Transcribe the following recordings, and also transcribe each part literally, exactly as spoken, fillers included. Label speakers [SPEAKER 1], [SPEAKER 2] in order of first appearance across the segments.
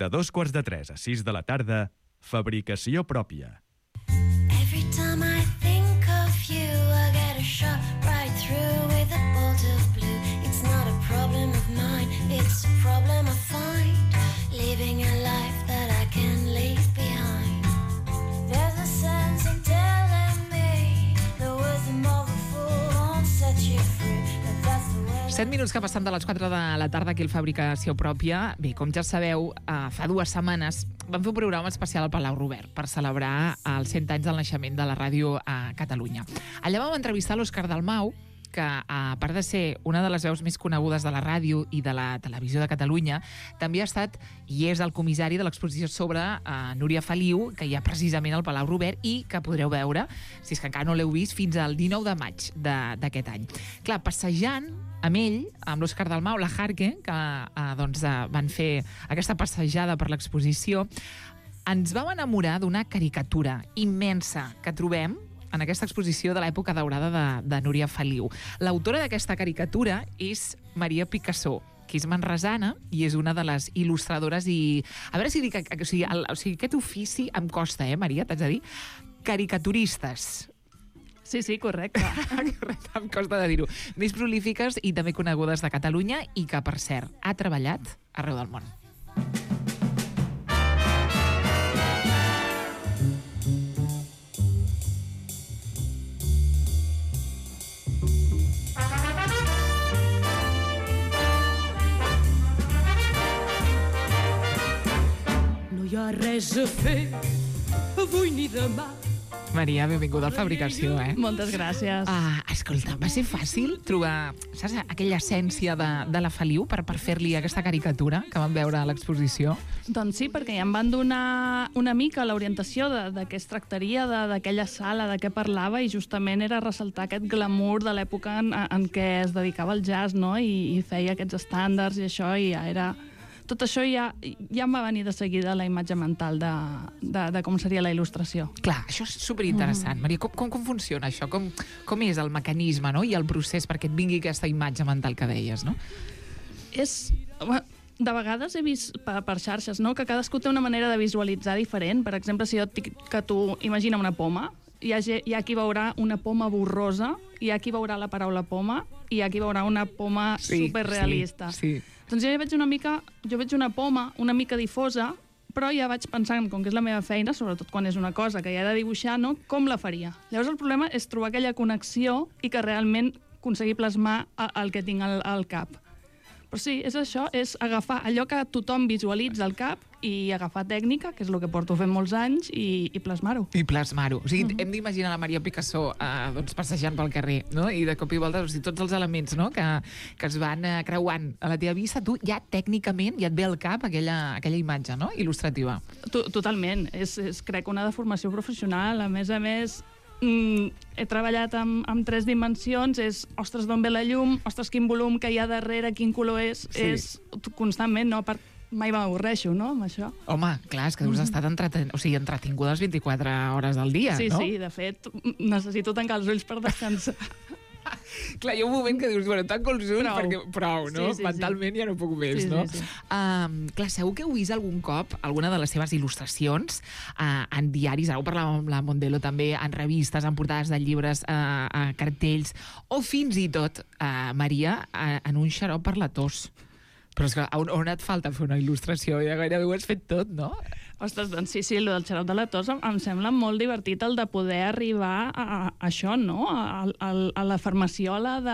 [SPEAKER 1] De dos quarts de tres a sis de la tarda, Fabricació pròpia.
[SPEAKER 2] Every time I think of you, I get a shot right through with a bolt of blue. It's not a problem of mine, it's a problem I find. Living a life that I can leave behind. There's a sense in telling me the wisdom of a fool won't set you free. But that's the way.
[SPEAKER 3] set minuts que passen de les quatre de la tarda aquí al Fabricació Pròpia. Bé, com ja sabeu, eh, fa dues setmanes vam fer un programa especial al Palau Robert per celebrar els cent anys del naixement de la ràdio a Catalunya. Allà vam entrevistar l'Òscar Dalmau, que a part de ser una de les veus més conegudes de la ràdio i de la televisió de Catalunya, també ha estat i és el comissari de l'exposició sobre uh, Núria Feliu, que hi ha precisament al Palau Robert i que podreu veure, si és que encara no l'heu vist, fins al dinou de maig d'aquest any. Clar, passejant amb ell, amb l'Òscar Dalmau, la Jarque, que uh, doncs, uh, van fer aquesta passejada per l'exposició, ens vam enamorar d'una caricatura immensa que trobem en aquesta exposició de l'època daurada de, de Núria Feliu. L'autora d'aquesta caricatura és Maria Picassó, que és manresana i és una de les il·lustradores i... A veure si dic... O sigui, el, o sigui aquest ofici em costa, eh, Maria? T'haig de dir? Caricaturistes.
[SPEAKER 4] Sí, sí, correcte.
[SPEAKER 3] Correcte, em costa de dir-ho. Més prolífiques i també conegudes de Catalunya i que, per cert, ha treballat arreu del món.
[SPEAKER 4] No hi ha res a fer avui ni demà.
[SPEAKER 3] Maria, benvinguda al Fabricació, eh?
[SPEAKER 4] Moltes gràcies.
[SPEAKER 3] Ah, escolta, va ser fàcil trobar, saps, aquella essència de, de la Feliu per, per fer-li aquesta caricatura que vam veure a l'exposició?
[SPEAKER 4] Doncs sí, perquè ja em van donar una mica l'orientació de, de què es tractaria, d'aquella sala, de què parlava, i justament era ressaltar aquest glamour de l'època en, en què es dedicava al jazz, no? I, i feia aquests estàndards i això, i ja era... Tot això ja, ja em va venir de seguida la imatge mental de, de, de com seria la il·lustració.
[SPEAKER 3] Clar, això és superinteressant. Mm. Maria, com, com, com funciona això? Com, com és el mecanisme, no? I el procés perquè et vingui aquesta imatge mental que deies, no?
[SPEAKER 4] És... De vegades he vist per, per xarxes, no?, que cadascú té una manera de visualitzar diferent. Per exemple, si jo et dic que tu imagina una poma, hi ha, hi ha qui veurà una poma borrosa, hi ha qui veurà la paraula poma, i hi ha qui veurà una poma
[SPEAKER 3] sí,
[SPEAKER 4] superrealista.
[SPEAKER 3] Sí, sí.
[SPEAKER 4] Doncs jo veig una mica, jo veig una poma una mica difosa, però ja vaig pensant, com que és la meva feina, sobretot quan és una cosa que ja he de dibuixar, no?, com la faria. Llavors el problema és trobar aquella connexió i que realment aconseguir plasmar el que tinc al, al cap. Però sí, és això, és agafar allò que tothom visualitza al cap i agafar tècnica, que és el que porto fent molts anys, i, i plasmar-ho.
[SPEAKER 3] I plasmar-ho. O sigui, uh-huh. hem d'imaginar la Maria Picassó eh, doncs, passejant pel carrer, no? I de cop i volta, o sigui, tots els elements, no?, que, que es van eh, creuant a la teva vista, tu ja tècnicament ja et ve al cap aquella, aquella imatge, no?, il·lustrativa.
[SPEAKER 4] Totalment. És, és, crec, una deformació professional. A més a més, Mm, he treballat amb, amb tres dimensions, és, ostres, d'on ve la llum, ostres, quin volum que hi ha darrere, quin color és, sí. És constantment, no? Per, mai m'avorreixo, no?, amb això.
[SPEAKER 3] Home, clar, és que deus mm-hmm. estar entreten... o sigui, entretinguda les vint-i-quatre hores del dia,
[SPEAKER 4] sí,
[SPEAKER 3] no?
[SPEAKER 4] Sí, sí, de fet, necessito tancar els ulls per descansar.
[SPEAKER 3] Clar, hi ha un moment que dius, bueno, tanco els ulls
[SPEAKER 4] prou.
[SPEAKER 3] perquè prou, no?
[SPEAKER 4] Sí, sí,
[SPEAKER 3] mentalment
[SPEAKER 4] sí.
[SPEAKER 3] ja no puc més,
[SPEAKER 4] sí,
[SPEAKER 3] no?
[SPEAKER 4] Sí, sí.
[SPEAKER 3] Um, clar, segur que heu vist algun cop alguna de les seves il·lustracions uh, en diaris, ara ho parlàvem amb la Mondelo també, en revistes, en portades de llibres, uh, uh, cartells, o fins i tot, uh, Maria, uh, en un xarop per la tos. Però és que on, on et falta fer una il·lustració? Ja gairebé ho has fet tot, no?
[SPEAKER 4] Ostres, doncs sí, sí, el del xarop de la tos em, em sembla molt divertit el de poder arribar a, a, a això, no? A, a, a la farmaciola de,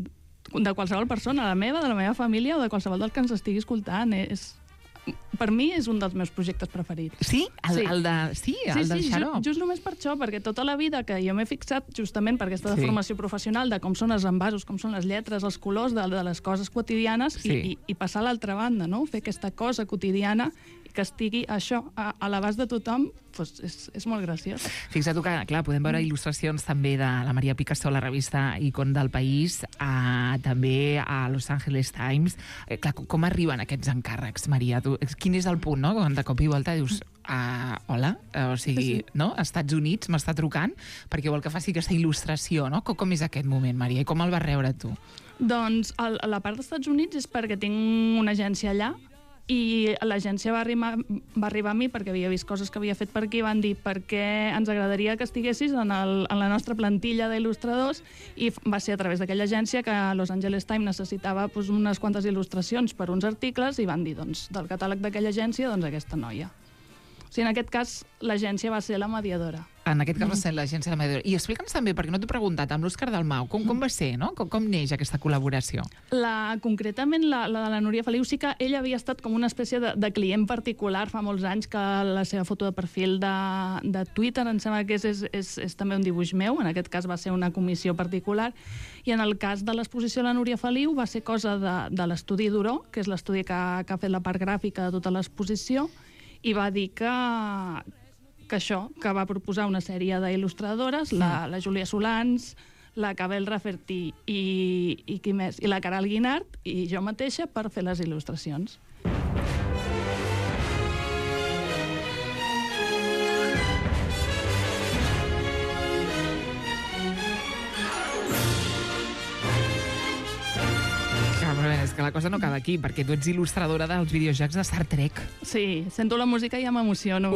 [SPEAKER 4] de qualsevol persona, la meva, de la meva família o de qualsevol del que ens estigui escoltant. És, per mi és un dels meus projectes preferits.
[SPEAKER 3] Sí? El,
[SPEAKER 4] sí.
[SPEAKER 3] el, de, sí, el
[SPEAKER 4] sí,
[SPEAKER 3] del
[SPEAKER 4] sí,
[SPEAKER 3] xarop?
[SPEAKER 4] Just, just només per això, perquè tota la vida que jo m'he fixat justament per aquesta sí. deformació professional de com són els envasos, com són les lletres, els colors de, de les coses quotidianes sí. i, i, i passar a l'altra banda, no? Fer aquesta cosa quotidiana que estigui això a, a l'abast de tothom, doncs és, és molt graciós.
[SPEAKER 3] Fixa't que, clar, podem veure il·lustracions també de la Maria Picassó, la revista Icon del País, a, també a Los Angeles Times. Eh, clar, com arriben aquests encàrrecs, Maria? Tu, quin és el punt, no?, quan de cop i volta dius uh, hola, uh, o sigui, sí. no?, Estats Units m'està trucant perquè vol que faci aquesta il·lustració, no? Com, com és aquest moment, Maria? I com el vas rebre tu?
[SPEAKER 4] Doncs el, la part dels Estats Units és perquè tinc una agència allà I l'agència va arribar, va arribar a mi perquè havia vist coses que havia fet per aquí, van dir perquè ens agradaria que estiguessis en, el, en la nostra plantilla d'il·lustradors, i va ser a través d'aquella agència que Los Angeles Times necessitava doncs, unes quantes il·lustracions per uns articles i van dir, doncs, del catàleg d'aquella agència, doncs aquesta noia. O sigui, en aquest cas, l'agència va ser la mediadora.
[SPEAKER 3] En aquest cas va ser l'agència de la mediadora. I explica'ns també, perquè no t'he preguntat, amb l'Òscar Dalmau, com, com va ser, no? Com, com neix aquesta col·laboració?
[SPEAKER 4] La, concretament, la, la de la Núria Feliu, sí que ella havia estat com una espècie de, de client particular fa molts anys, que la seva foto de perfil de, de Twitter, em sembla que és, és, és, és també un dibuix meu, en aquest cas va ser una comissió particular, i en el cas de l'exposició de la Núria Feliu va ser cosa de, de l'estudi Duró, que és l'estudi que, que ha fet la part gràfica de tota l'exposició, i va dir que, que això, que va proposar una sèrie d'il·lustradores, la, la Júlia Solans, la Cabel Rafferty i, i qui més? I la Caral Guinart i jo mateixa per fer les il·lustracions.
[SPEAKER 3] És que la cosa no acaba aquí, perquè tu ets il·lustradora dels videojocs de Star Trek.
[SPEAKER 4] Sí, sento la música i ja m'emociono.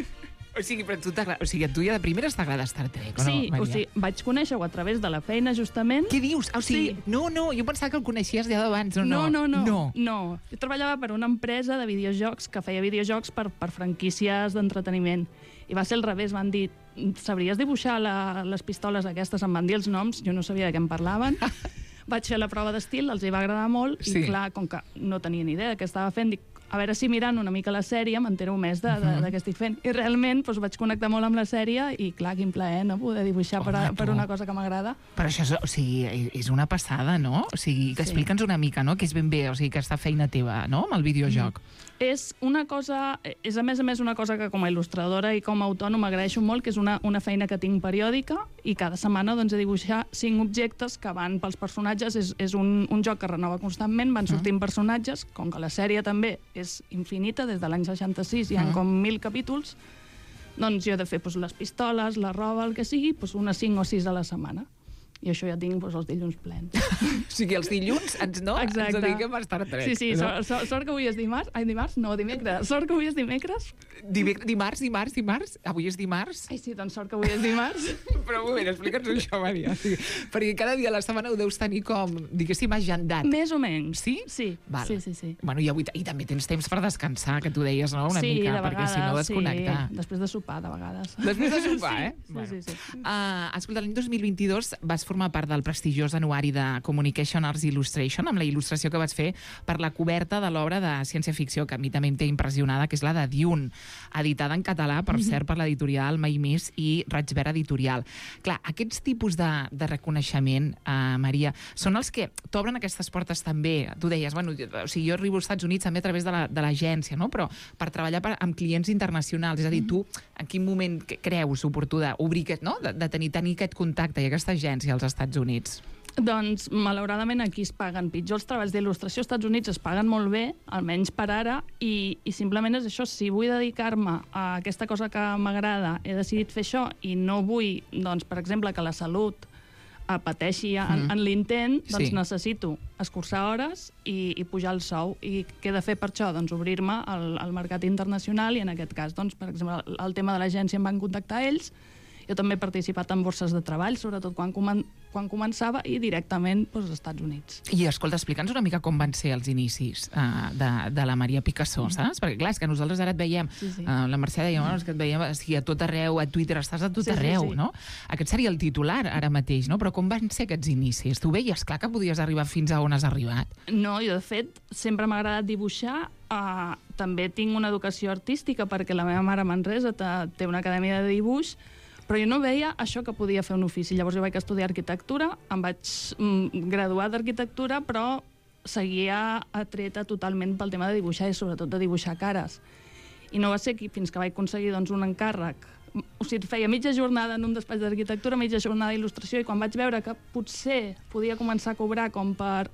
[SPEAKER 3] O sigui, però tu t'agrada, o sigui, a tu ja de primeres t'agrada Star Trek, o no,
[SPEAKER 4] Sí,
[SPEAKER 3] Maria?
[SPEAKER 4] o sigui, vaig conèixer-ho a través de la feina, justament.
[SPEAKER 3] Què dius? O sigui,
[SPEAKER 4] Sí.
[SPEAKER 3] no, no, jo pensava que el coneixies ja d'abans, o no?
[SPEAKER 4] No, no, no,
[SPEAKER 3] no.
[SPEAKER 4] no. Jo treballava per una empresa de videojocs que feia videojocs per, per franquícies d'entreteniment. I va ser al revés, van dir, sabries dibuixar la, les pistoles aquestes? Em van dir els noms, jo no sabia de què em parlaven. Vaig fer la prova d'estil, els hi va agradar molt,
[SPEAKER 3] Sí.
[SPEAKER 4] i clar, com que no tenia ni idea de què estava fent, dic, a veure si mirant una mica la sèrie m'entero més de, de, de què estic fent. I realment doncs, vaig connectar molt amb la sèrie i clar, quin plaer, no?, poder dibuixar
[SPEAKER 3] Home,
[SPEAKER 4] per, a,
[SPEAKER 3] tu.
[SPEAKER 4] per una cosa que m'agrada.
[SPEAKER 3] Però això és, o sigui, és una passada, no? O sigui, que
[SPEAKER 4] Sí.
[SPEAKER 3] explica'ns una mica, no?, que és ben bé, o sigui, aquesta feina teva, no?, amb el videojoc.
[SPEAKER 4] És una cosa, és a més a més una cosa que com a il·lustradora i com a autònoma agraeixo molt, que és una, una feina que tinc periòdica i cada setmana doncs, he de dibuixar cinc objectes que van pels personatges. És, és un, un joc que renova constantment, van sortint personatges, com que la sèrie també és infinita, des de l'any seixanta-sis hi ha
[SPEAKER 3] Mm.
[SPEAKER 4] com mil capítols, doncs jo he de fer doncs, les pistoles, la roba, el que sigui, doncs, unes cinc o sis a la setmana. I això ja tinc doncs, els dilluns plens.
[SPEAKER 3] O sigui, els dilluns ens, no?
[SPEAKER 4] Exacte.
[SPEAKER 3] ens dediquem a Star Trek.
[SPEAKER 4] Sí, sí,
[SPEAKER 3] no?
[SPEAKER 4] sort, sort, sort que avui és dimarts. Ai, dimarts? No, dimecres. Sort que avui és dimecres.
[SPEAKER 3] Dimarts, dimarts, dimarts, dimarts? Avui és dimarts?
[SPEAKER 4] Ai, sí, doncs sort que avui és dimarts.
[SPEAKER 3] Però un moment, explica'ns això, Maria. O sigui, perquè cada dia a la setmana ho deus tenir com, diguéssim, agendat.
[SPEAKER 4] Més o menys.
[SPEAKER 3] Sí?
[SPEAKER 4] Sí,
[SPEAKER 3] Val.
[SPEAKER 4] sí, sí, sí.
[SPEAKER 3] Bueno, i, avui, i també tens temps per descansar, que tu deies, no?, una
[SPEAKER 4] sí,
[SPEAKER 3] mica,
[SPEAKER 4] de
[SPEAKER 3] perquè
[SPEAKER 4] vegades,
[SPEAKER 3] si no desconnectar.
[SPEAKER 4] Sí, després de sopar, de vegades.
[SPEAKER 3] Després de sopar,
[SPEAKER 4] sí,
[SPEAKER 3] eh?
[SPEAKER 4] Sí,
[SPEAKER 3] Bueno.
[SPEAKER 4] sí, sí.
[SPEAKER 3] Uh, escolta, l'any dos mil vint-i-dos vas formar part del prestigiós anuari de Communication Arts Illustration, amb la il·lustració que vas fer per la coberta de l'obra de ciència-ficció, que a mi també em té impressionada, que és la de Dune, editada en català, per cert, per l'editorial Mai Més i Raig Verd Editorial. Clar, aquests tipus de, de reconeixement, uh, Maria, són els que t'obren aquestes portes també. Tu deies, bueno, o sigui, jo arribo als Estats Units també a través de l'agència, la, no? Però per treballar per, amb clients internacionals. És a dir, tu en quin moment creus oportú d'obrir aquest, no?, de, de tenir, tenir aquest contacte i aquesta agència als Estats Units?
[SPEAKER 4] Doncs, malauradament, aquí es paguen pitjor els treballs d'il·lustració. Als Estats Units es paguen molt bé, almenys per ara, i, i simplement és això. Si vull dedicar-me a aquesta cosa que m'agrada, he decidit fer això, i no vull, doncs, per exemple, que la salut eh, pateixi en,
[SPEAKER 3] Mm.
[SPEAKER 4] en l'intent, doncs
[SPEAKER 3] Sí.
[SPEAKER 4] necessito escurçar hores i, i pujar el sou. I què he de fer per això? Doncs obrir-me al, al mercat internacional, i en aquest cas, doncs, per exemple, el, el tema de l'agència em van contactar ells. Jo també he participat en borses de treball, sobretot quan, comen quan començava, i directament doncs, als Estats Units.
[SPEAKER 3] I, escolta, explica'ns una mica com van ser els inicis uh, de, de la Maria Picassó, saps? Perquè, clar, és que nosaltres ara et veiem,
[SPEAKER 4] Sí, sí.
[SPEAKER 3] Uh, la Mercè deia, bueno, és que et veiem o sigui, a tot arreu, a Twitter, estàs a tot
[SPEAKER 4] Sí, sí,
[SPEAKER 3] arreu,
[SPEAKER 4] sí.
[SPEAKER 3] no? Aquest seria el titular ara mateix, no? Però com van ser aquests inicis? Tu veies clar que podies arribar fins a on has arribat?
[SPEAKER 4] No, jo, de fet, sempre m'ha agradat dibuixar. Uh, també tinc una educació artística, perquè la meva mare a Manresa té una acadèmia de dibuix, però jo no veia això que podia fer un ofici. Llavors jo vaig estudiar arquitectura, em vaig mm, graduar d'arquitectura, però seguia atreta totalment pel tema de dibuixar, i sobretot de dibuixar cares. I no va ser aquí fins que vaig aconseguir doncs, un encàrrec. O sigui, feia mitja jornada en un despatx d'arquitectura, mitja jornada d'il·lustració, i quan vaig veure que potser podia començar a cobrar com per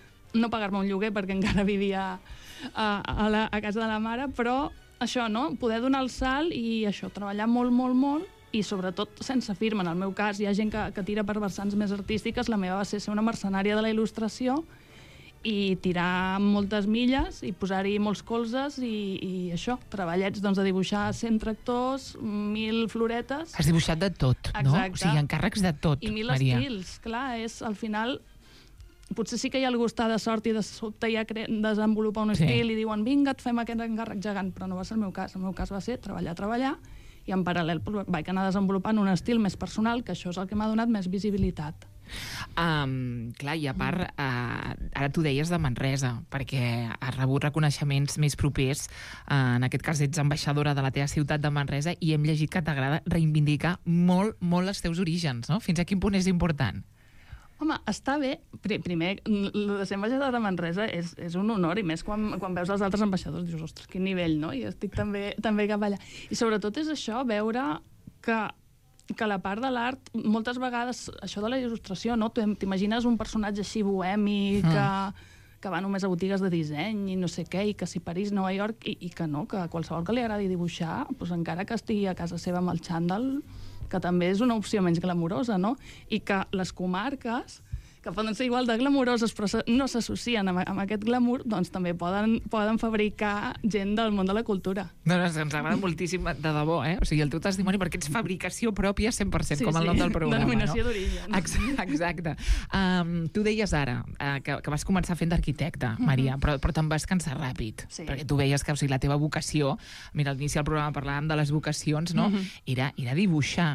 [SPEAKER 4] no pagar-me un lloguer, perquè encara vivia a, a, la, a casa de la mare, però això, no? Poder donar el salt i això, treballar molt, molt, molt, i sobretot sense firma. En el meu cas hi ha gent que, que tira per vessants més artístiques, la meva va ser ser una mercenària de la il·lustració, i tirar moltes milles i posar-hi molts colzes i, i això, treballets doncs, de dibuixar cent tractors, mil floretes...
[SPEAKER 3] Has dibuixat de tot, no?
[SPEAKER 4] Exacte.
[SPEAKER 3] O sigui, encàrrecs de tot,
[SPEAKER 4] I mil
[SPEAKER 3] Maria.
[SPEAKER 4] estils, clar, és al final... Potser sí que hi ha algú està de sort i de sobte ja cre... desenvolupa un
[SPEAKER 3] Sí.
[SPEAKER 4] estil i diuen vinga, et fem aquest encàrrec gegant, però no va ser el meu cas. El meu cas va ser treballar, treballar, i en paral·lel pues, vaig anar desenvolupant un estil més personal, que això és el que m'ha donat més visibilitat.
[SPEAKER 3] Um, clar, i a part, uh, ara tu deies de Manresa, perquè has rebut reconeixements més propers. Uh, en aquest cas ets ambaixadora de la teva ciutat de Manresa i hem llegit que t'agrada reivindicar molt, molt els teus orígens, no? Fins a quin punt és important?
[SPEAKER 4] Home, està bé. Primer, el de ser ambaixador de Manresa és, és un honor, i més quan, quan veus els altres ambaixadors, dius, ostres, quin nivell, no? I estic també, també cap allà. I sobretot és això, veure que, que la part de l'art, moltes vegades, això de la il·lustració, no? T'imagines un personatge així bohemi, que, que va només a botigues de disseny i no sé què, i que si París, Nova York, i, i que no, que qualsevol que li agradi dibuixar, doncs encara que estigui a casa seva amb el xandall, que també és una opció menys glamurosa, no? I que les comarques, que poden ser igual de glamuroses però no s'associen amb, amb aquest glamour, doncs també poden, poden fabricar gent del món de la cultura.
[SPEAKER 3] No, no, ens agrada moltíssim, de debò, eh? O sigui, el teu testimoni, perquè ets fabricació pròpia cent per cent,
[SPEAKER 4] Sí,
[SPEAKER 3] com el
[SPEAKER 4] sí,
[SPEAKER 3] nom del programa,
[SPEAKER 4] denominació
[SPEAKER 3] no?
[SPEAKER 4] d'origen.
[SPEAKER 3] Exacte. exacte. Um, tu deies ara uh, que, que vas començar fent d'arquitecte, Maria, però, però te'n vas cansar ràpid,
[SPEAKER 4] Sí.
[SPEAKER 3] perquè tu veies que o sigui, la teva vocació, mira, al inici del programa parlàvem de les vocacions, no? Era, era dibuixar.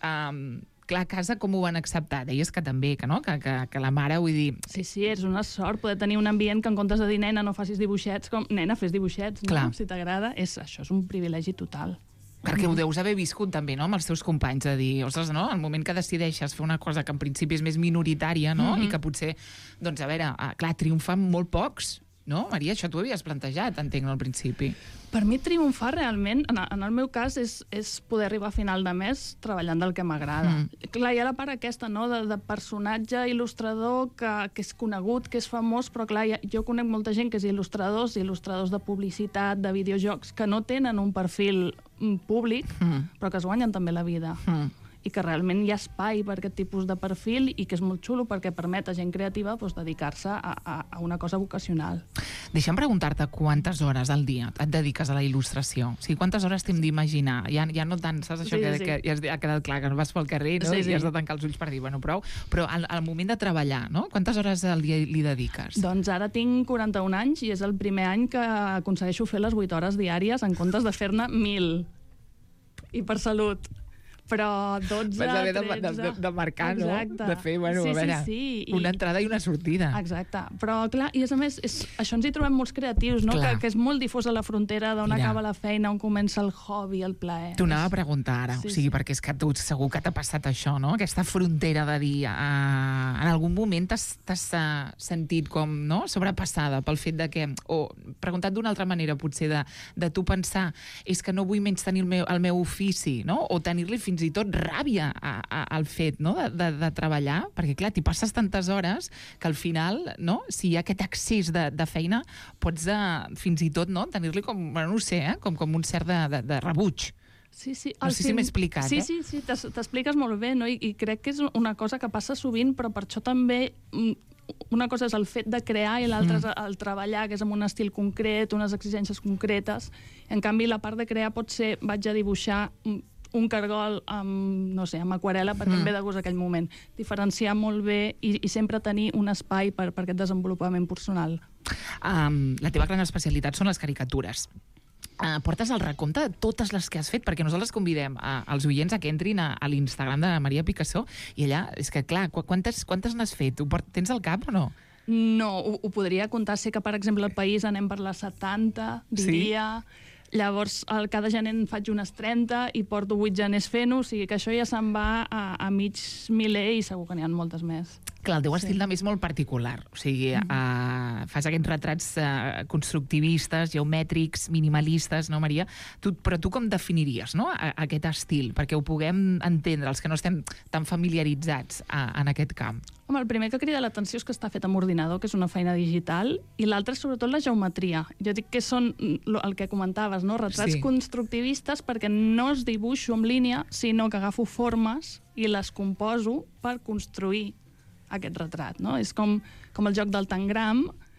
[SPEAKER 3] Um, clar, a casa com ho van acceptar? Deies que també, que, no? que, que, que la mare, vull dir...
[SPEAKER 4] Sí, sí, és una sort poder tenir un ambient que en comptes de dir nena no facis dibuixets, com nena fes dibuixets, no?
[SPEAKER 3] Clar.
[SPEAKER 4] Si t'agrada, és, això és un privilegi total.
[SPEAKER 3] Perquè ho deus haver viscut també, no?, amb els teus companys, de dir, ostres, no?, al moment que decideixes fer una cosa que en principi és més minoritària, no?,
[SPEAKER 4] Mhm.
[SPEAKER 3] i que potser, doncs, a veure, ah, clar, triomfan molt pocs, no? Maria, això t'ho havies plantejat, entenc, al principi.
[SPEAKER 4] Per mi triomfar realment, en, en el meu cas, és, és poder arribar a final de mes treballant del que m'agrada.
[SPEAKER 3] Mm.
[SPEAKER 4] Clar, hi ha la part aquesta, no?, de, de personatge il·lustrador que, que és conegut, que és famós, però clar, ha, jo conec molta gent que és il·lustradors, il·lustradors de publicitat, de videojocs, que no tenen un perfil mm, públic,
[SPEAKER 3] Mm.
[SPEAKER 4] però que es guanyen també la vida.
[SPEAKER 3] Mm.
[SPEAKER 4] I que realment hi ha espai per aquest tipus de perfil i que és molt xulo perquè permet a gent creativa doncs, dedicar-se a, a, a una cosa vocacional.
[SPEAKER 3] Deixa'm preguntar-te quantes hores al dia et dediques a la il·lustració. O sigui, quantes hores t'hem d'imaginar? Ja, ja no tant, saps això
[SPEAKER 4] Sí,
[SPEAKER 3] que,
[SPEAKER 4] sí.
[SPEAKER 3] que ja has, ha quedat clar, que no vas pel carrer, no?
[SPEAKER 4] Sí, sí.
[SPEAKER 3] I has de tancar els ulls per dir, bueno, prou. Però al, al moment de treballar, no? Quantes hores al dia li dediques?
[SPEAKER 4] Doncs ara tinc quaranta-un anys i és el primer any que aconsegueixo fer les vuit hores diàries en comptes de fer-ne mil. I per salut. Però dotze,
[SPEAKER 3] Vas haver de,
[SPEAKER 4] tretze...
[SPEAKER 3] de, de, de marcar,
[SPEAKER 4] Exacte.
[SPEAKER 3] no? De fer, bueno,
[SPEAKER 4] sí,
[SPEAKER 3] a veure,
[SPEAKER 4] sí, sí. I...
[SPEAKER 3] una entrada i una sortida.
[SPEAKER 4] Exacte. Però, clar, i a més, és, això ens hi trobem molts creatius, no?
[SPEAKER 3] Clar.
[SPEAKER 4] Que, que és molt difós a la frontera d'on
[SPEAKER 3] Mira.
[SPEAKER 4] acaba la feina, on comença el hobby, el plaer.
[SPEAKER 3] T'ho anava a preguntar ara,
[SPEAKER 4] Sí,
[SPEAKER 3] o sigui,
[SPEAKER 4] sí.
[SPEAKER 3] perquè és que tu segur que t'ha passat això, no? Aquesta frontera de dir... Uh, en algun moment t'has uh, sentit com, no?, sobrepassada pel fet de que... O preguntat d'una altra manera, potser, de, de tu pensar és que no vull menys tenir el meu, el meu ofici, no? O tenir-li fins i tot ràbia a, a, al fet, no?, de, de, de treballar, perquè, clar, t'hi passes tantes hores que al final, no?, si hi ha aquest excés de, de feina, pots uh, fins i tot, no?, tenir-li com, bueno, no ho sé, eh?, com, com un cert de, de, de rebuig.
[SPEAKER 4] Sí, sí.
[SPEAKER 3] No
[SPEAKER 4] al
[SPEAKER 3] sé si
[SPEAKER 4] fin-
[SPEAKER 3] m'he explicat,
[SPEAKER 4] sí,
[SPEAKER 3] eh?
[SPEAKER 4] Sí, sí, t'es- t'expliques molt bé, no? I, I crec que és una cosa que passa sovint, però per això també mm, una cosa és el fet de crear i l'altra
[SPEAKER 3] Mm.
[SPEAKER 4] és el treballar, que és amb un estil concret, unes exigències concretes. En canvi, la part de crear pot ser, vaig a dibuixar mm, un cargol amb, no sé, amb aquarela perquè
[SPEAKER 3] Mm.
[SPEAKER 4] em ve de gust aquell moment. Diferenciar molt bé i, i sempre tenir un espai per, per aquest desenvolupament personal.
[SPEAKER 3] Um, la teva gran especialitat són les caricatures. Uh, portes el recompte de totes les que has fet, perquè nosaltres convidem uh, els oients a que entrin a, a l'Instagram de Maria Picassó i allà, és que clar, qu quantes, quantes n'has fet? Ho port tens al cap o no?
[SPEAKER 4] No, ho, ho podria comptar. Sé que, per exemple, al país anem per les setanta, diria... Sí? Llavors, el, cada gener en faig unes trenta i porto vuit geners fent-ho, o sigui que això ja se'n va a, a mig miler i segur que n'hi ha moltes més.
[SPEAKER 3] Clar, el teu
[SPEAKER 4] Sí.
[SPEAKER 3] estil també és molt particular. O sigui, mm -hmm. uh, fas aquests retrats uh, constructivistes, geomètrics, minimalistes, no, Maria? Tu, però tu com definiries, no?, a, aquest estil? Perquè ho puguem entendre, els que no estem tan familiaritzats a, en aquest camp.
[SPEAKER 4] Home, el primer que crida l'atenció és que està fet amb ordinador, que és una feina digital, i l'altre és sobretot la geometria. Jo dic que són lo- el que comentaves, no? Retrats
[SPEAKER 3] Sí.
[SPEAKER 4] constructivistes perquè no es dibuixo en línia, sinó que agafo formes i les composo per construir aquest retrat, no? És com, com el joc del tangram,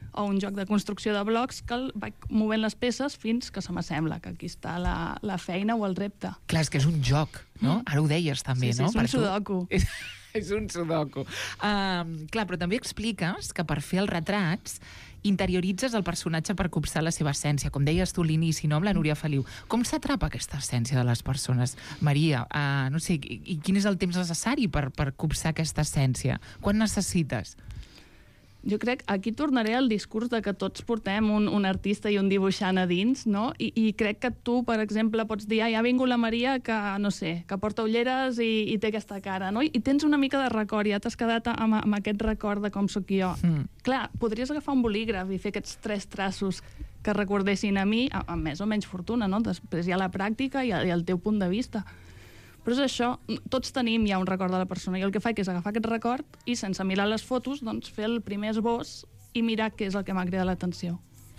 [SPEAKER 4] o un joc de construcció de blocs que el vaig movent les peces fins que se m'assembla que aquí està la, la feina o el repte.
[SPEAKER 3] Clar, és que és un joc, no? Mm. Ara ho deies també,
[SPEAKER 4] sí, sí,
[SPEAKER 3] no?
[SPEAKER 4] és un sudoku.
[SPEAKER 3] És, és un sudoku. Um, clar, però també expliques que per fer els retrats interioritzes el personatge per copsar la seva essència. Com deies tu a l'inici, no?, amb la Núria Feliu. Com s'atrapa aquesta essència de les persones? Maria, uh, no sé, i, i quin és el temps necessari per, per copsar aquesta essència? Quan necessites?
[SPEAKER 4] Jo crec, aquí tornaré al discurs de que tots portem un, un artista i un dibuixant a dins, no? I, i crec que tu, per exemple, pots dir, ai, ha vingut la Maria que, no sé, que porta ulleres i, i té aquesta cara, no? I, i tens una mica de record, ja t'has quedat amb, amb aquest record de com sóc jo. Mm. Clar, podries agafar un bolígraf i fer aquests tres traços que recordessin a mi, amb més o menys fortuna, no? Després hi ha la pràctica i, i el teu punt de vista. Però és això, tots tenim ja un record de la persona i el que faig és agafar aquest record i sense mirar les fotos, doncs fer el primer esbós i mirar què és el que m'ha cridat l'atenció.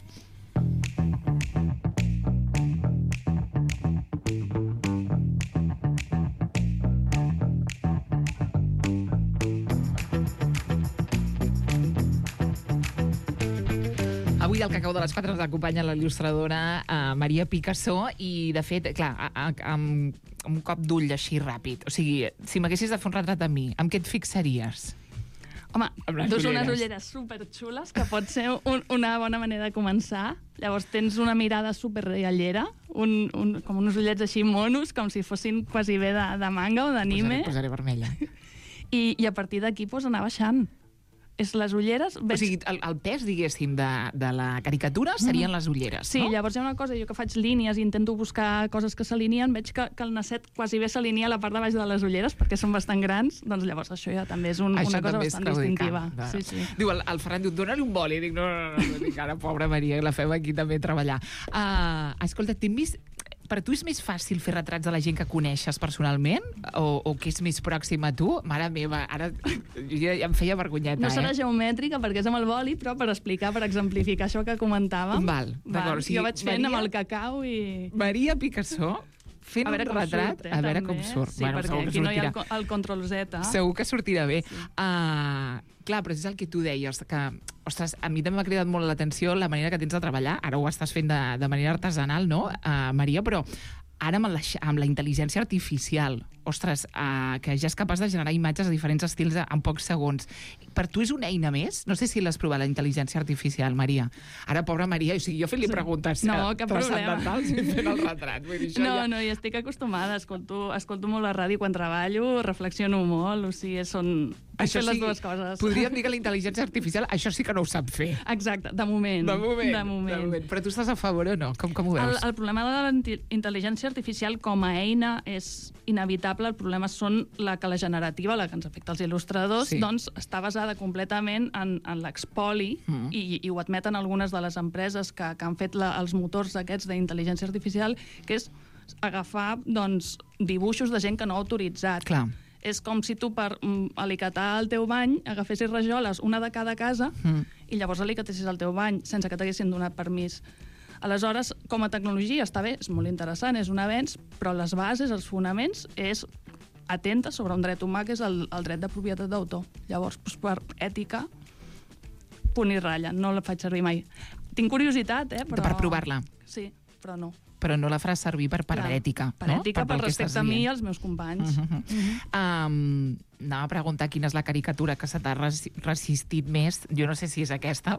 [SPEAKER 3] Avui al Cacau de les quatre ens acompanya la il·lustradora uh, Maria Picassó i, de fet, clar, a, a, amb, amb un cop d'ull així ràpid. O sigui, si m'haguessis de fer un retrat a mi, amb què et fixaries?
[SPEAKER 4] Home, dus unes ulleres superxules, que pot ser un, una bona manera de començar. Llavors tens una mirada superreallera, un, un, com uns ullets així monos, com si fossin quasi bé de, de manga o d'anime.
[SPEAKER 3] Posaré, posaré vermella.
[SPEAKER 4] I, I a partir d'aquí pues, anar baixant. És les ulleres... Veig...
[SPEAKER 3] O sigui, el, el pes, diguéssim, de, de la caricatura serien mm. les ulleres,
[SPEAKER 4] sí,
[SPEAKER 3] no?
[SPEAKER 4] Sí, llavors hi ha una cosa, jo que faig línies i intento buscar coses que s'alineen, veig que, que el nasset quasi bé s'alinea a la part de baix de les ulleres, perquè són bastant grans, doncs llavors això ja també és un,
[SPEAKER 3] això
[SPEAKER 4] una cosa
[SPEAKER 3] també
[SPEAKER 4] bastant distintiva.
[SPEAKER 3] De...
[SPEAKER 4] Sí, sí.
[SPEAKER 3] Diu, el, el Ferran diu, dóna-li un boli. Dic, no, no, no, no, dic, ara, pobra Maria, la fem aquí també treballar. Uh, escolta, t'hem vist... Per tu és més fàcil fer retrats de la gent que coneixes personalment o, o que és més pròxim a tu? Mare meva, ara ja, ja em feia vergonyeta,
[SPEAKER 4] no eh? No serà geomètrica perquè és amb el boli, però per explicar, per exemplificar això que comentàvem.
[SPEAKER 3] Val, d'acord. O sigui,
[SPEAKER 4] jo vaig fent
[SPEAKER 3] Maria,
[SPEAKER 4] amb el cacau i...
[SPEAKER 3] Maria Picassó fent un retrat,
[SPEAKER 4] surt, eh,
[SPEAKER 3] a veure
[SPEAKER 4] també.
[SPEAKER 3] com surt.
[SPEAKER 4] Sí,
[SPEAKER 3] bueno,
[SPEAKER 4] perquè aquí no hi ha el, el control Z.
[SPEAKER 3] Segur que sortirà bé.
[SPEAKER 4] Sí.
[SPEAKER 3] Uh, clar, però és el que tu deies, que, ostres, a mi també m'ha cridat molt l'atenció la manera que tens de treballar. Ara ho estàs fent de, de manera artesanal, no, uh, Maria? Però ara amb la, amb la intel·ligència artificial, ostres, uh, que ja és capaç de generar imatges de diferents estils en pocs segons. Per tu és una eina més? No sé si l'has provat, la intel·ligència artificial, Maria. Ara, pobra Maria, o sigui, jo fent-li preguntes
[SPEAKER 4] no, cap
[SPEAKER 3] transcendentals i fent el retrat. Vull dir,
[SPEAKER 4] no,
[SPEAKER 3] ja...
[SPEAKER 4] no, hi estic acostumada. Escolto, escolto molt la ràdio quan treballo, reflexiono molt, o sigui, són...
[SPEAKER 3] Això
[SPEAKER 4] fer
[SPEAKER 3] sí,
[SPEAKER 4] les dues coses.
[SPEAKER 3] Podríem dir que la intel·ligència artificial això sí que no ho sap fer.
[SPEAKER 4] Exacte, de moment.
[SPEAKER 3] De moment.
[SPEAKER 4] De moment.
[SPEAKER 3] De moment. Però tu estàs a favor o no? Com, com ho veus?
[SPEAKER 4] El, el problema de la intel·ligència artificial com a eina és inevitable. El problema són la que la generativa, la que ens afecta als il·lustradors, sí. doncs està basada completament en, en l'expoli mm. i, i ho admeten algunes de les empreses que, que han fet la, els motors aquests d'intel·ligència artificial, que és agafar doncs, dibuixos de gent que no ha autoritzat.
[SPEAKER 3] Clar.
[SPEAKER 4] És com si tu per mm, alicatar el teu bany agafessis rajoles, una de cada casa, mm. i llavors alicatessis el teu bany sense que t'haguessin donat permís. Aleshores, com a tecnologia està bé, és molt interessant, és un avenç, però les bases, els fonaments, és atenta sobre un dret humà que és el, el dret de propietat d'autor. Llavors, doncs, per ètica, punt i ratlla, no la faig servir mai. Tinc curiositat, eh? Però...
[SPEAKER 3] Per provar-la.
[SPEAKER 4] Sí, però no.
[SPEAKER 3] Però no la faràs servir per, per
[SPEAKER 4] Clar,
[SPEAKER 3] ètica.
[SPEAKER 4] Per
[SPEAKER 3] no?
[SPEAKER 4] ètica, per, per respecte a mi i als meus companys. Uh -huh. Uh -huh.
[SPEAKER 3] um, anava a preguntar quina és la caricatura que se t'ha res resistit més. Jo no sé si és aquesta.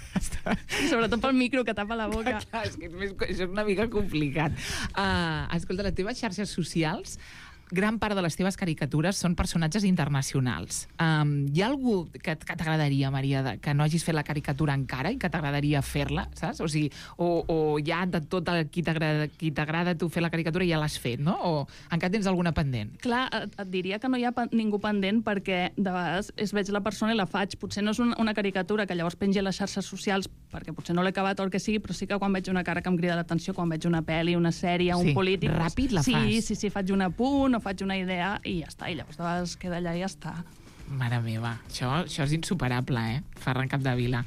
[SPEAKER 4] Sobretot pel micro que tapa la boca.
[SPEAKER 3] Clar, és que és, més, és una mica complicat. Uh, escolta, les teves xarxes socials, gran part de les teves caricatures són personatges internacionals. Um, hi ha algú que, que t'agradaria, Maria, de, que no hagis fet la caricatura encara i que t'agradaria fer-la, saps? O sigui, o, o ja de tot el qui t'agrada tu fer la caricatura ja l'has fet, no? O encara tens alguna pendent?
[SPEAKER 4] Clar, et, et diria que no hi ha ningú pendent perquè de vegades es veig la persona i la faig. Potser no és una, una caricatura que llavors pengi a les xarxes socials perquè potser no l'he acabat o el que sigui, però sí que quan veig una cara que em crida l'atenció, quan veig una pel·li, una sèrie, un
[SPEAKER 3] sí,
[SPEAKER 4] polític...
[SPEAKER 3] ràpid la
[SPEAKER 4] sí,
[SPEAKER 3] fas.
[SPEAKER 4] Sí, sí, sí, faig un apunt o faig una idea i ja està, i llavors de vegades queda allà i ja està.
[SPEAKER 3] Mare meva, això, això és insuperable, eh? Ferran Capdevila.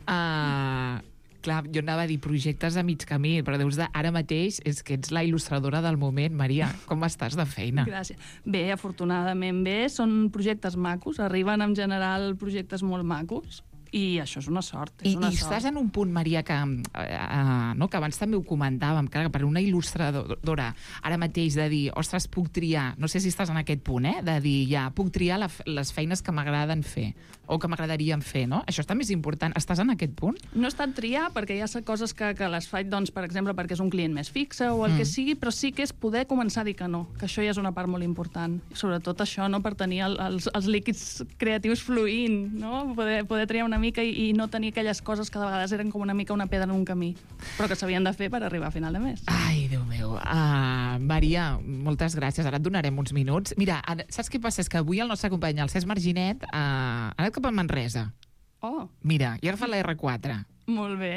[SPEAKER 3] Uh, clar, jo anava a dir projectes a mig camí, però deus de, ara mateix és que ets la il·lustradora del moment. Maria, com estàs de feina?
[SPEAKER 4] Gràcies. Bé, afortunadament bé, són projectes macos, arriben en general projectes molt macos, i això és una sort. És
[SPEAKER 3] I,
[SPEAKER 4] una
[SPEAKER 3] i
[SPEAKER 4] sort.
[SPEAKER 3] estàs en un punt, Maria, que, eh, eh, no, que abans també ho comentàvem, que per una il·lustradora ara mateix de dir, ostres, puc triar, no sé si estàs en aquest punt, eh, de dir, ja, puc triar la, les feines que m'agraden fer, o que m'agradarien fer, no? Això està més important. Estàs en aquest punt?
[SPEAKER 4] No he estat triar, perquè hi ha coses que, que les faig, doncs, per exemple, perquè és un client més fixe o el mm. que sigui, però sí que és poder començar a dir que no, que això ja és una part molt important. Sobretot això, no?, per tenir el, els, els líquids creatius fluint, no? Poder, poder triar una mica i, i no tenir aquelles coses que de vegades eren com una mica una pedra en un camí, però que s'havien de fer per arribar a final de mes.
[SPEAKER 3] Ai, Déu meu. Uh, Maria, moltes gràcies. Ara et donarem uns minuts. Mira, ara, saps què passa? És que avui el nostre company, el Cesc Marginet, uh, ha anat cap a Manresa.
[SPEAKER 4] Oh.
[SPEAKER 3] Mira, i ha agafat la erre quatre.
[SPEAKER 4] Molt bé.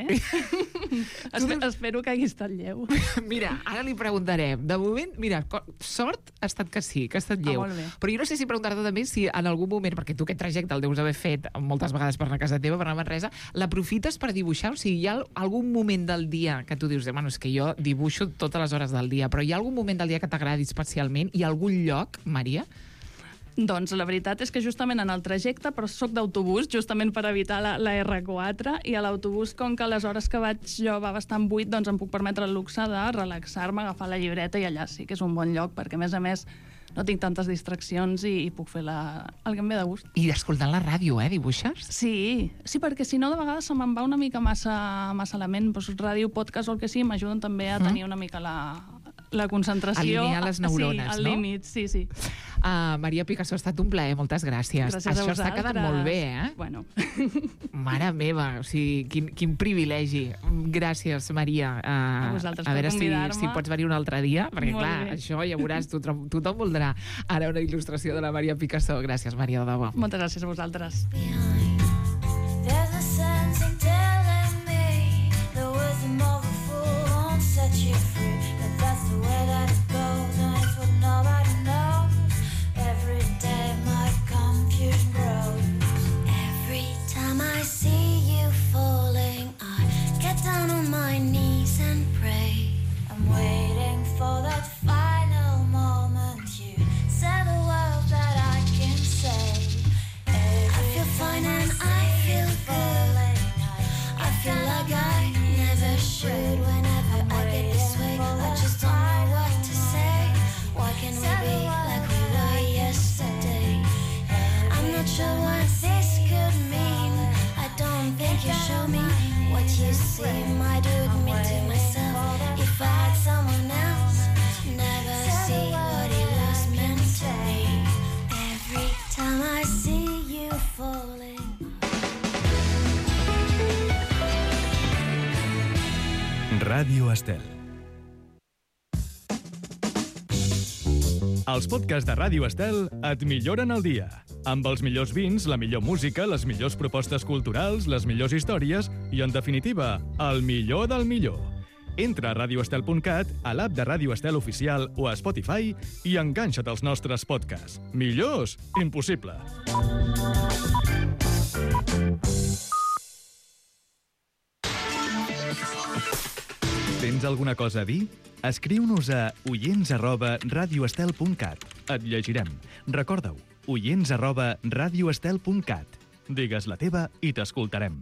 [SPEAKER 4] Espe espero que hagi estat lleu.
[SPEAKER 3] Mira, ara li preguntarem. De moment, mira, sort ha estat que sí, que ha estat lleu.
[SPEAKER 4] Ah, molt bé.
[SPEAKER 3] Però jo no sé si preguntar-te també si en algun moment, perquè tu aquest trajecte el deus haver fet moltes vegades per anar a casa teva, per anar a Manresa, l'aprofites per dibuixar? O sigui, hi ha algun moment del dia que tu dius, bueno, és que jo dibuixo totes les hores del dia, però hi ha algun moment del dia que t'agradi especialment? Hi ha algun lloc, Maria?
[SPEAKER 4] Doncs la veritat és que justament en el trajecte, però soc d'autobús, justament per evitar la, la erre quatre, i a l'autobús, com que les hores que vaig jo va bastant buit, doncs em puc permetre el luxe de relaxar-me, agafar la llibreta, i allà sí que és un bon lloc, perquè a més a més no tinc tantes distraccions i, i puc fer la, el que em ve de gust.
[SPEAKER 3] I escoltant la ràdio, eh, dibuixes?
[SPEAKER 4] Sí, sí, perquè si no de vegades se me'n va una mica massa, massa element, doncs ràdio, podcast o el que sigui, m'ajuden també a tenir una mica la... la concentració...
[SPEAKER 3] Alinear les neurones,
[SPEAKER 4] sí, al
[SPEAKER 3] no?
[SPEAKER 4] límit, sí, sí.
[SPEAKER 3] Uh, Maria Picasso, ha estat un plaer, moltes gràcies.
[SPEAKER 4] Gràcies
[SPEAKER 3] Això
[SPEAKER 4] a vosaltres.
[SPEAKER 3] està quedant molt bé, eh?
[SPEAKER 4] Bueno.
[SPEAKER 3] Mare meva, o sigui, quin, quin privilegi. Gràcies, Maria. Uh,
[SPEAKER 4] A vosaltres
[SPEAKER 3] a veure
[SPEAKER 4] per
[SPEAKER 3] si,
[SPEAKER 4] convidar-me.
[SPEAKER 3] si pots venir un altre dia, perquè
[SPEAKER 4] Molt
[SPEAKER 3] clar,
[SPEAKER 4] bé.
[SPEAKER 3] això ja veuràs, tothom, tothom voldrà ara una il·lustració de la Maria Picasso. Gràcies, Maria, de debò.
[SPEAKER 4] Moltes gràcies a vosaltres.
[SPEAKER 2] behind. There's a sense in telling me the wisdom of a fool won't set you free. But that's the way that it goes, and it's what nobody knows. Every day my confusion grows. Every time I see you falling, I get down on my knees and pray. I'm waiting for that final moment. You said the words that I can say. I feel fine and I feel good. I feel like I never should. Whenever I get this way, I just don't know what to say. Why can't we be like we were yesterday? I'm not sure what this could mean. I don't think you show me what you seem. I do admit to myself, if I had someone else, never see what it was meant to be. Every time I see you falling.
[SPEAKER 1] Ràdio Estel. Els podcasts de Ràdio Estel et milloren el dia. Amb els millors vins, la millor música, les millors propostes culturals, les millors històries i, en definitiva, el millor del millor. Entra a radio estel punt cat, a l'app de Ràdio Estel Oficial o a Spotify i enganxa't als nostres podcasts. Millors? Impossible. Tens alguna cosa a dir? Escriu-nos a oients arroba radioestel punt cat. Et llegirem. Recorda-ho, oients arroba radioestel punt cat. Digues la teva i t'escoltarem.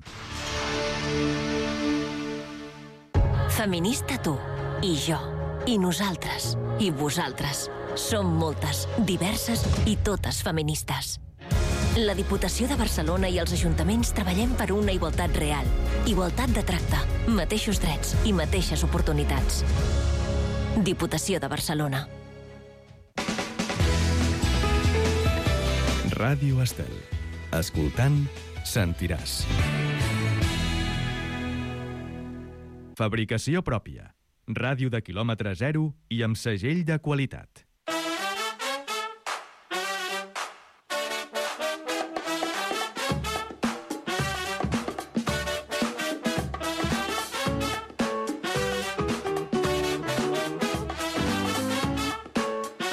[SPEAKER 5] Feminista tu, i jo, i nosaltres, i vosaltres. Som moltes, diverses i totes feministes. La Diputació de Barcelona i els ajuntaments treballem per una igualtat real. Igualtat de tracte, mateixos drets i mateixes oportunitats. Diputació de Barcelona.
[SPEAKER 1] Ràdio Estel. Escoltant, sentiràs. Fabricació pròpia. Ràdio de quilòmetre zero i amb segell de qualitat.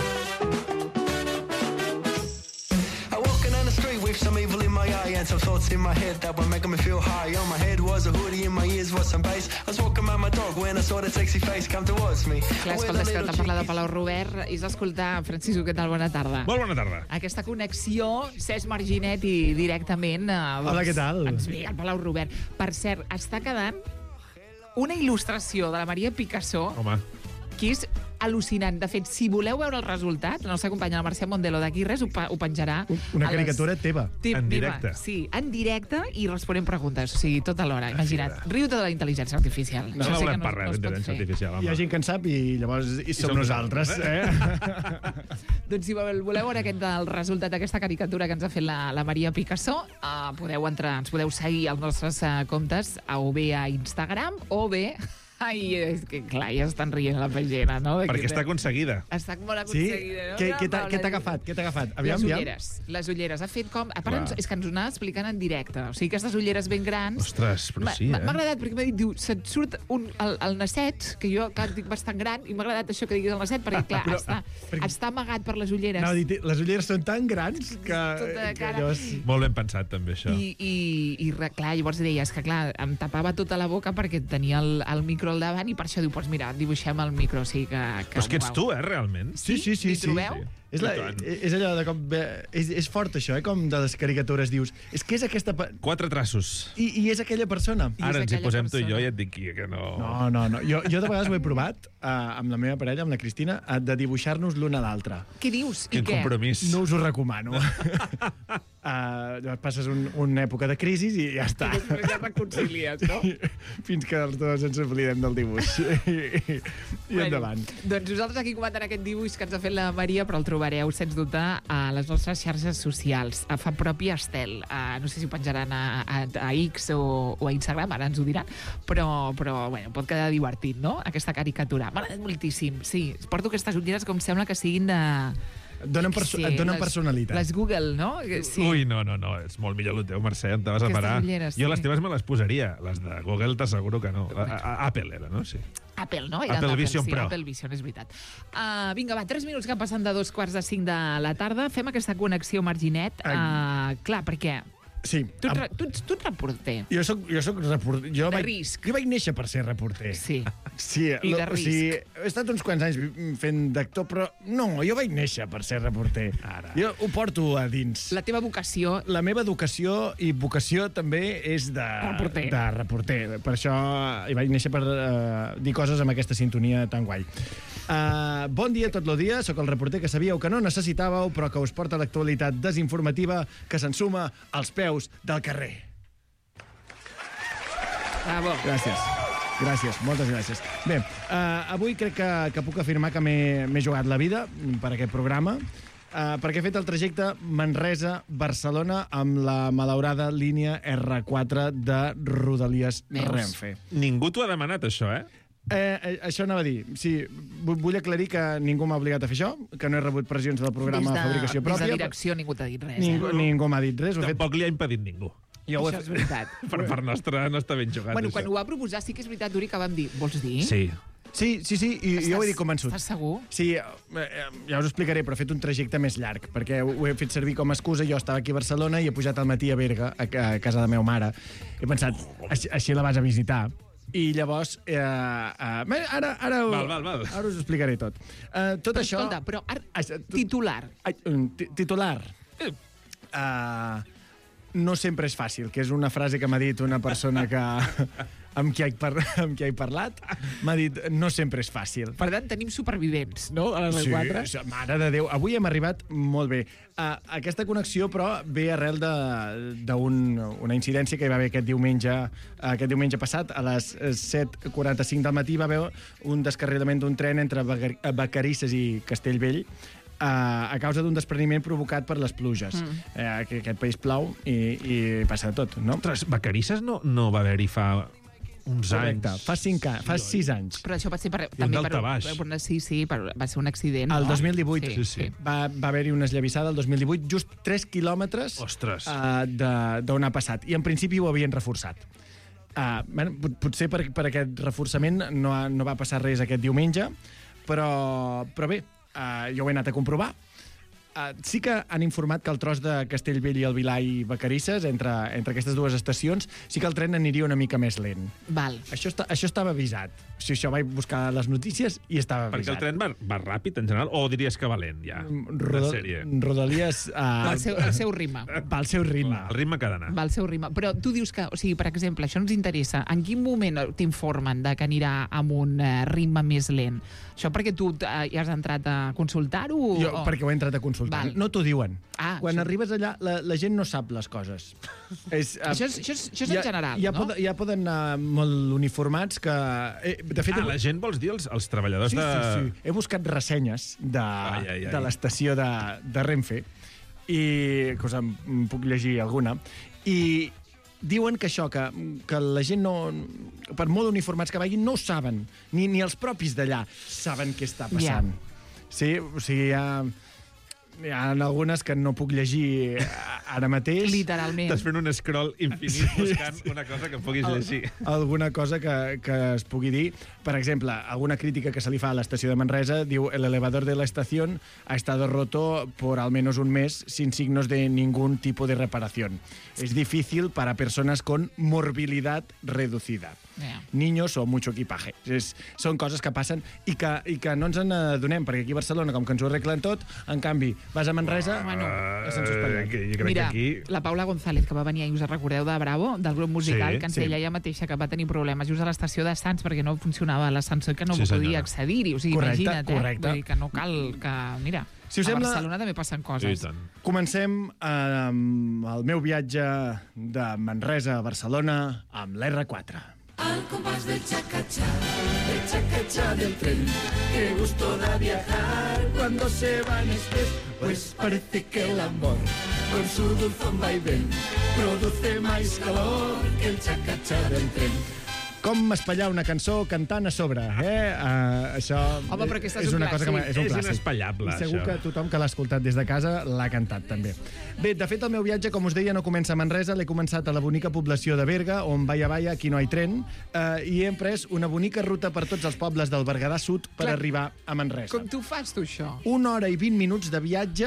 [SPEAKER 6] Some evil in my eye and some thoughts in my head that were making me feel high. On my head was a hoodie, in my ears was some bass. I was walking around my dog when I saw that sexy face come towards me.
[SPEAKER 3] Clar, escolta, és que t'ha parlat de Palau Robert i és escoltar, Francisco, què tal? Bona tarda.
[SPEAKER 7] Molt bona tarda.
[SPEAKER 3] Aquesta connexió, Cesc Marginet i directament... Eh, doncs,
[SPEAKER 8] Hola, què tal?
[SPEAKER 3] Ens ve el Palau Robert. Per cert, està quedant una il·lustració de la Maria Picasso
[SPEAKER 7] Home.
[SPEAKER 3] que és al·lucinant. De fet, si voleu veure el resultat, la nostra companya, la Mercè Mondelo, d'aquí res, ho, pa ho penjarà.
[SPEAKER 8] Una
[SPEAKER 3] a les-
[SPEAKER 8] caricatura teva.
[SPEAKER 3] Te-
[SPEAKER 7] En
[SPEAKER 3] meva,
[SPEAKER 7] directe.
[SPEAKER 3] Sí, en directe i responem preguntes. O sigui, tota l'hora, imagina't. Riu-te de la intel·ligència artificial.
[SPEAKER 7] No
[SPEAKER 3] Això sí que
[SPEAKER 7] volem
[SPEAKER 3] no-
[SPEAKER 7] per res,
[SPEAKER 3] no es pot
[SPEAKER 7] d'intel·ligència
[SPEAKER 3] fer.
[SPEAKER 7] artificial,
[SPEAKER 8] Hi ha
[SPEAKER 7] home.
[SPEAKER 8] gent que en sap i llavors i som
[SPEAKER 7] som
[SPEAKER 8] nosaltres.
[SPEAKER 7] nosaltres,
[SPEAKER 8] Eh?
[SPEAKER 3] Doncs si voleu veure aquest, el resultat d'aquesta caricatura que ens ha fet la, la Maria Picasso, uh, podeu entrar, ens podeu seguir als nostres uh, comptes, a, o bé a Instagram, o bé... Ai, és que clar, ja estan rient a la pagina, no? De
[SPEAKER 7] Perquè
[SPEAKER 3] que-
[SPEAKER 7] està aconseguida.
[SPEAKER 3] Està molt
[SPEAKER 8] Sí?
[SPEAKER 3] aconseguida, no?
[SPEAKER 8] Què, què t'ha
[SPEAKER 3] Paula,
[SPEAKER 8] què t'ha agafat? Què t'ha agafat? Aviam,
[SPEAKER 3] les
[SPEAKER 8] aviam.
[SPEAKER 3] ulleres, les ulleres. Ha fet com... A part,
[SPEAKER 7] Clar.
[SPEAKER 3] ens, és que ens ho anava explicant en directe. O sigui, aquestes ulleres ben grans...
[SPEAKER 7] Ostres, però
[SPEAKER 3] M'ha-
[SPEAKER 7] sí,
[SPEAKER 3] m'ha-
[SPEAKER 7] eh?
[SPEAKER 3] M'ha agradat perquè m'ha dit, diu, se't surt un, el, el nasset, que jo, clar, dic bastant gran, i m'ha agradat això que diguis el nasset, perquè, clar,
[SPEAKER 8] Però,
[SPEAKER 3] està,
[SPEAKER 8] perquè-
[SPEAKER 3] està amagat per les ulleres.
[SPEAKER 8] No, dit, les ulleres són tan grans que...
[SPEAKER 3] Tota de
[SPEAKER 8] que
[SPEAKER 3] cara.
[SPEAKER 8] allò és...
[SPEAKER 7] Molt ben pensat, també, això.
[SPEAKER 3] I, i, i re- clar, llavors deies que, clar, em tapava tota la boca perquè tenia el, el micro al davant i per això diu, doncs mira, dibuixem el micro, o sigui que... que
[SPEAKER 7] Però és que ets
[SPEAKER 3] uau.
[SPEAKER 7] tu, eh, realment.
[SPEAKER 8] Sí, sí, sí.
[SPEAKER 3] Hi
[SPEAKER 8] sí.
[SPEAKER 3] trobeu?
[SPEAKER 8] És, la,
[SPEAKER 7] I tant.
[SPEAKER 8] és allò de com... És, és fort, això, eh? Com de les caricatures dius. És que és aquesta... pe-
[SPEAKER 7] Quatre traços.
[SPEAKER 8] I, I és aquella persona.
[SPEAKER 3] I és
[SPEAKER 7] Ara ens hi
[SPEAKER 3] aquella
[SPEAKER 7] posem tu i jo
[SPEAKER 3] persona.
[SPEAKER 7] i et dic que no...
[SPEAKER 8] No, no, no. Jo, jo de vegades ho he provat uh, amb la meva parella, amb la Cristina, uh, de dibuixar-nos l'una a l'altra.
[SPEAKER 3] Què dius? I
[SPEAKER 7] Quin
[SPEAKER 3] què?
[SPEAKER 7] compromís.
[SPEAKER 8] No us ho recomano. uh, llavors passes un, una època de crisi i ja està.
[SPEAKER 3] I després ja et reconcilies, no?
[SPEAKER 8] Fins que els dos ens oblidem del dibuix. I, i, i endavant.
[SPEAKER 3] Doncs nosaltres aquí comentant aquest dibuix que ens ha fet la Maria, però el trobareu, sens dubte, a les nostres xarxes socials. A Fa Propi Estel. A, no sé si ho penjaran a, a, a X o, o a Instagram, ara ens ho diran, però, però bueno, pot quedar divertit, no?, aquesta caricatura. M'ha agradat moltíssim, sí. Porto aquestes ulleres com sembla que siguin de...
[SPEAKER 8] Donen perso
[SPEAKER 3] Sí,
[SPEAKER 8] et donen
[SPEAKER 3] les-
[SPEAKER 8] personalitat.
[SPEAKER 3] Les Google, no? Sí.
[SPEAKER 7] Ui, no, no, no, és molt millor el teu, Mercè, on te vas a
[SPEAKER 3] Aquestes
[SPEAKER 7] parar.
[SPEAKER 3] ulleres,
[SPEAKER 7] Jo
[SPEAKER 3] sí.
[SPEAKER 7] les teves me les posaria, les de Google t'asseguro que no. A, a, Apple era, no? Sí.
[SPEAKER 3] Apple, no?
[SPEAKER 7] Apple
[SPEAKER 3] d'Apple,
[SPEAKER 7] Vision
[SPEAKER 3] sí,
[SPEAKER 7] Pro.
[SPEAKER 3] Apple Vision, és veritat. Uh, vinga, va, tres minuts que passen de dos quarts de cinc de la tarda. Fem aquesta connexió, Marginet. Uh, clar, perquè
[SPEAKER 8] Sí.
[SPEAKER 3] tu, et,
[SPEAKER 8] Am-
[SPEAKER 3] re- tu, ets, tu ets reporter.
[SPEAKER 8] Jo soc, jo soc reporter. Jo
[SPEAKER 3] De
[SPEAKER 8] vaig,
[SPEAKER 3] risc.
[SPEAKER 8] Jo vaig néixer per ser reporter.
[SPEAKER 3] Sí.
[SPEAKER 8] Sí,
[SPEAKER 3] I
[SPEAKER 8] lo-
[SPEAKER 3] de
[SPEAKER 8] o sigui,
[SPEAKER 3] risc.
[SPEAKER 8] he estat uns quants anys vi- fent d'actor, però no, jo vaig néixer per ser reporter.
[SPEAKER 7] Ara.
[SPEAKER 8] Jo ho porto a dins.
[SPEAKER 3] La teva vocació...
[SPEAKER 8] La meva educació i vocació també és de
[SPEAKER 3] Reporter.
[SPEAKER 8] de reporter. Per això hi vaig néixer per uh, dir coses amb aquesta sintonia tan guai. Uh, bon dia tot el dia, sóc el reporter que sabíeu que no necessitàveu, però que us porta l'actualitat desinformativa que s'ensuma als peus del carrer.
[SPEAKER 3] Bravo.
[SPEAKER 8] Gràcies. Gràcies, moltes gràcies. Bé, uh, avui crec que, que puc afirmar que m'he m'he jugat la vida per aquest programa, uh, perquè he fet el trajecte Manresa-Barcelona amb la malaurada línia erre quatre de Rodalies
[SPEAKER 3] Veus?
[SPEAKER 8] Renfe.
[SPEAKER 7] Ningú t'ho ha demanat, això, eh?
[SPEAKER 8] Eh, eh, això anava a dir. Sí, vu- vull aclarir que ningú m'ha obligat a fer això, que no he rebut pressions del programa
[SPEAKER 3] Des
[SPEAKER 8] de fabricació
[SPEAKER 3] Des
[SPEAKER 8] pròpia.
[SPEAKER 3] de direcció ningú t'ha dit res.
[SPEAKER 8] Ningú,
[SPEAKER 3] eh?
[SPEAKER 8] ningú m'ha dit res. Ho he fet,
[SPEAKER 7] Tampoc li ha impedit ningú.
[SPEAKER 8] jo ho he
[SPEAKER 3] Això és
[SPEAKER 8] fet,
[SPEAKER 3] veritat.
[SPEAKER 7] Per part nostra no està ben jugat,
[SPEAKER 3] Bueno,
[SPEAKER 7] això.
[SPEAKER 3] quan ho va proposar sí que és veritat, Uri, que vam dir, vols dir?
[SPEAKER 7] Sí.
[SPEAKER 8] sí, sí, sí, i
[SPEAKER 3] Estàs,
[SPEAKER 8] jo ho he dit convençut.
[SPEAKER 3] Estàs segur?
[SPEAKER 8] Sí, eh, eh, ja us ho explicaré, però he fet un trajecte més llarg, perquè ho, ho he fet servir com a excusa. Jo estava aquí a Barcelona i he pujat al matí a Berga, a, a casa de la meva mare. He pensat, així, així la vas a visitar. I llavors, eh, eh, bé, ara, ara,
[SPEAKER 7] Val, val, val.
[SPEAKER 8] ara us ho explicaré tot. Eh, tot
[SPEAKER 3] Però,
[SPEAKER 8] això...
[SPEAKER 3] escolta, però ar...
[SPEAKER 8] Això, tot-
[SPEAKER 3] titular.
[SPEAKER 8] Ai, um, ti- titular. Uh, no sempre és fàcil, que és una frase que m'ha dit una persona que, amb, qui he par amb qui he parlat. M'ha dit, no sempre és fàcil.
[SPEAKER 3] Per tant, tenim supervivents, no? A les
[SPEAKER 8] Sí,
[SPEAKER 3] quatre.
[SPEAKER 8] sí, mare de Déu. Avui hem arribat molt bé. Uh, aquesta connexió, però, ve arrel d'una un, incidència que hi va haver aquest diumenge, aquest diumenge passat. A les set quaranta-cinc del matí va haver un descarrilament d'un tren entre Bacar- Vacarisses i Castellvell, Uh, a causa d'un despreniment provocat per les pluges. Mm. Uh, que aquest país plou i, i passa de tot, no?
[SPEAKER 7] Ostres, Vacarisses no, no va haver-hi fa uns
[SPEAKER 8] Correcte.
[SPEAKER 7] anys.
[SPEAKER 8] Fa cinc anys, fa sis anys.
[SPEAKER 3] Però això va ser per,
[SPEAKER 7] I un
[SPEAKER 3] també per,
[SPEAKER 7] daltabaix.
[SPEAKER 3] per, per... Sí, sí, per, va ser un accident.
[SPEAKER 8] El
[SPEAKER 3] no?
[SPEAKER 8] dos mil divuit
[SPEAKER 3] Sí,
[SPEAKER 7] Sí, sí.
[SPEAKER 8] va, va haver-hi una esllavissada el dos mil divuit, just tres quilòmetres
[SPEAKER 7] Ostres.
[SPEAKER 8] uh, d'on ha passat. I en principi ho havien reforçat. Uh, bueno, pot- potser per, per aquest reforçament no, ha, no va passar res aquest diumenge, però, però bé, uh, jo ho he anat a comprovar. Uh, sí que han informat que el tros de Castellvell i el Vilar i Vacarisses, entre, entre aquestes dues estacions, sí que el tren aniria una mica més lent.
[SPEAKER 3] Val.
[SPEAKER 8] Això, està, això estava avisat. O sigui, això vaig buscar les notícies i estava
[SPEAKER 7] Perquè
[SPEAKER 8] avisat.
[SPEAKER 7] el tren va, va ràpid, en general, o diries que va lent, ja?
[SPEAKER 8] Rodo,
[SPEAKER 7] La sèrie.
[SPEAKER 8] Rodalies... Uh,
[SPEAKER 3] Va al seu, el seu ritme.
[SPEAKER 8] va al seu ritme.
[SPEAKER 7] Clar, el ritme que ha d'anar.
[SPEAKER 3] Va al seu ritme. Però tu dius que, o sigui, per exemple, això ens interessa. En quin moment t'informen de que anirà amb un uh, ritme més lent? Això perquè tu uh, ja has entrat a consultar-ho?
[SPEAKER 8] Jo,
[SPEAKER 3] o...
[SPEAKER 8] perquè ho he entrat a consultar.
[SPEAKER 3] Val.
[SPEAKER 8] No t'ho diuen.
[SPEAKER 3] Ah,
[SPEAKER 8] Quan
[SPEAKER 3] això-
[SPEAKER 8] arribes allà, la, la gent no sap les coses. és, uh,
[SPEAKER 3] Això és, això és, això és en general,
[SPEAKER 8] ja
[SPEAKER 3] no?
[SPEAKER 8] Poden, ja poden anar molt uniformats que... Eh, de fet,
[SPEAKER 7] Ah, la gent vols dir els, els treballadors
[SPEAKER 8] sí,
[SPEAKER 7] de...
[SPEAKER 8] sí, sí. He buscat ressenyes de,
[SPEAKER 7] Ai, ai, ai.
[SPEAKER 8] de l'estació de, de Renfe i que us en en puc llegir alguna. I diuen que això, que, que la gent no... Per molt uniformats que vagin, no ho saben. Ni, ni els propis d'allà saben què està passant.
[SPEAKER 3] Ja.
[SPEAKER 8] Sí, o sigui, hi ha, hi ha algunes que no puc llegir ara mateix.
[SPEAKER 3] Literalment.
[SPEAKER 7] Estàs fent un scroll infinit
[SPEAKER 8] Sí,
[SPEAKER 7] buscant
[SPEAKER 8] sí.
[SPEAKER 7] una cosa que puguis llegir.
[SPEAKER 8] Alguna cosa que, que es pugui dir. Per exemple, alguna crítica que se li fa a l'estació de Manresa diu el elevador de la estación ha estado roto por al menos un mes sin signos de ningún tipo de reparación. Es difícil para personas con morbilidad reducida.
[SPEAKER 3] Ja.
[SPEAKER 8] Niños o mucho equipaje. És, són coses que passen i que, i que no ens en adonem, perquè aquí a Barcelona, com que ens ho arreglen tot, en canvi, vas a Manresa,
[SPEAKER 3] Bueno.
[SPEAKER 8] uh, se'n suspendran.
[SPEAKER 7] que jo crec
[SPEAKER 3] Mira,
[SPEAKER 7] que aquí...
[SPEAKER 3] la Paula González, que va venir ahir, us recordeu de Bravo, del grup musical,
[SPEAKER 7] Sí,
[SPEAKER 3] que ens
[SPEAKER 8] sí.
[SPEAKER 3] deia ella mateixa que va tenir problemes just a l'estació de Sants perquè no funcionava l'ascensor i que no
[SPEAKER 7] Sí,
[SPEAKER 3] podia
[SPEAKER 7] senyora.
[SPEAKER 3] accedir-hi. O sigui,
[SPEAKER 8] Correcte,
[SPEAKER 3] imagina't, eh?
[SPEAKER 8] correcte.
[SPEAKER 3] Vull dir que no cal que... Mira,
[SPEAKER 8] Si us
[SPEAKER 3] a
[SPEAKER 8] sembla-
[SPEAKER 3] Barcelona també passen
[SPEAKER 7] I
[SPEAKER 3] coses.
[SPEAKER 7] tant.
[SPEAKER 8] Comencem amb el meu viatge de Manresa a Barcelona amb l'R quatre.
[SPEAKER 6] Al compás del chacachá, el chacachá del tren. Qué gusto da viajar cuando se van express. Pues parece que el amor, con su dulzón vaivén, produce más calor que el chacachá del tren.
[SPEAKER 8] Com espallar una cançó cantant a sobre, eh? Uh, això
[SPEAKER 3] Home, però aquesta és
[SPEAKER 8] és
[SPEAKER 3] un
[SPEAKER 8] una cosa que
[SPEAKER 3] clàssic.
[SPEAKER 8] m'ha- és un
[SPEAKER 7] És
[SPEAKER 8] clàssic.
[SPEAKER 7] inespallable,
[SPEAKER 8] I segur
[SPEAKER 7] això.
[SPEAKER 8] que tothom que l'ha escoltat des de casa l'ha cantat, també. Bé, de fet, el meu viatge, com us deia, no comença a Manresa, l'he començat a la bonica població de Berga, on vaya, vaya, aquí no hi tren, eh, i he emprès una bonica ruta per tots els pobles del Berguedà Sud per
[SPEAKER 3] Clar.
[SPEAKER 8] arribar a Manresa.
[SPEAKER 3] Com tu fas, tu, això?
[SPEAKER 8] Una hora i vint minuts de viatge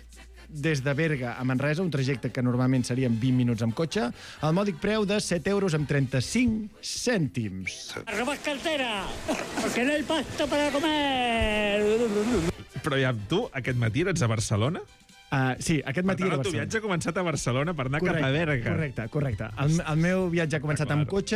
[SPEAKER 8] des de Berga a Manresa, un trajecte que normalment serien vint minuts amb cotxe, al mòdic preu de set euros amb trenta-cinc cèntims.
[SPEAKER 9] ¡Robas cartera! ¡Porque no hay pasta para comer!
[SPEAKER 7] Però ja, tu, aquest matí eres a Barcelona?
[SPEAKER 8] Uh, sí, aquest
[SPEAKER 7] Per
[SPEAKER 8] matí
[SPEAKER 7] tant,
[SPEAKER 8] era
[SPEAKER 7] el teu
[SPEAKER 8] Barcelona.
[SPEAKER 7] viatge ha començat a Barcelona per anar cap a Berga.
[SPEAKER 8] Correcte, correcte. El, el meu viatge ha començat
[SPEAKER 7] Ah, clar.
[SPEAKER 8] amb cotxe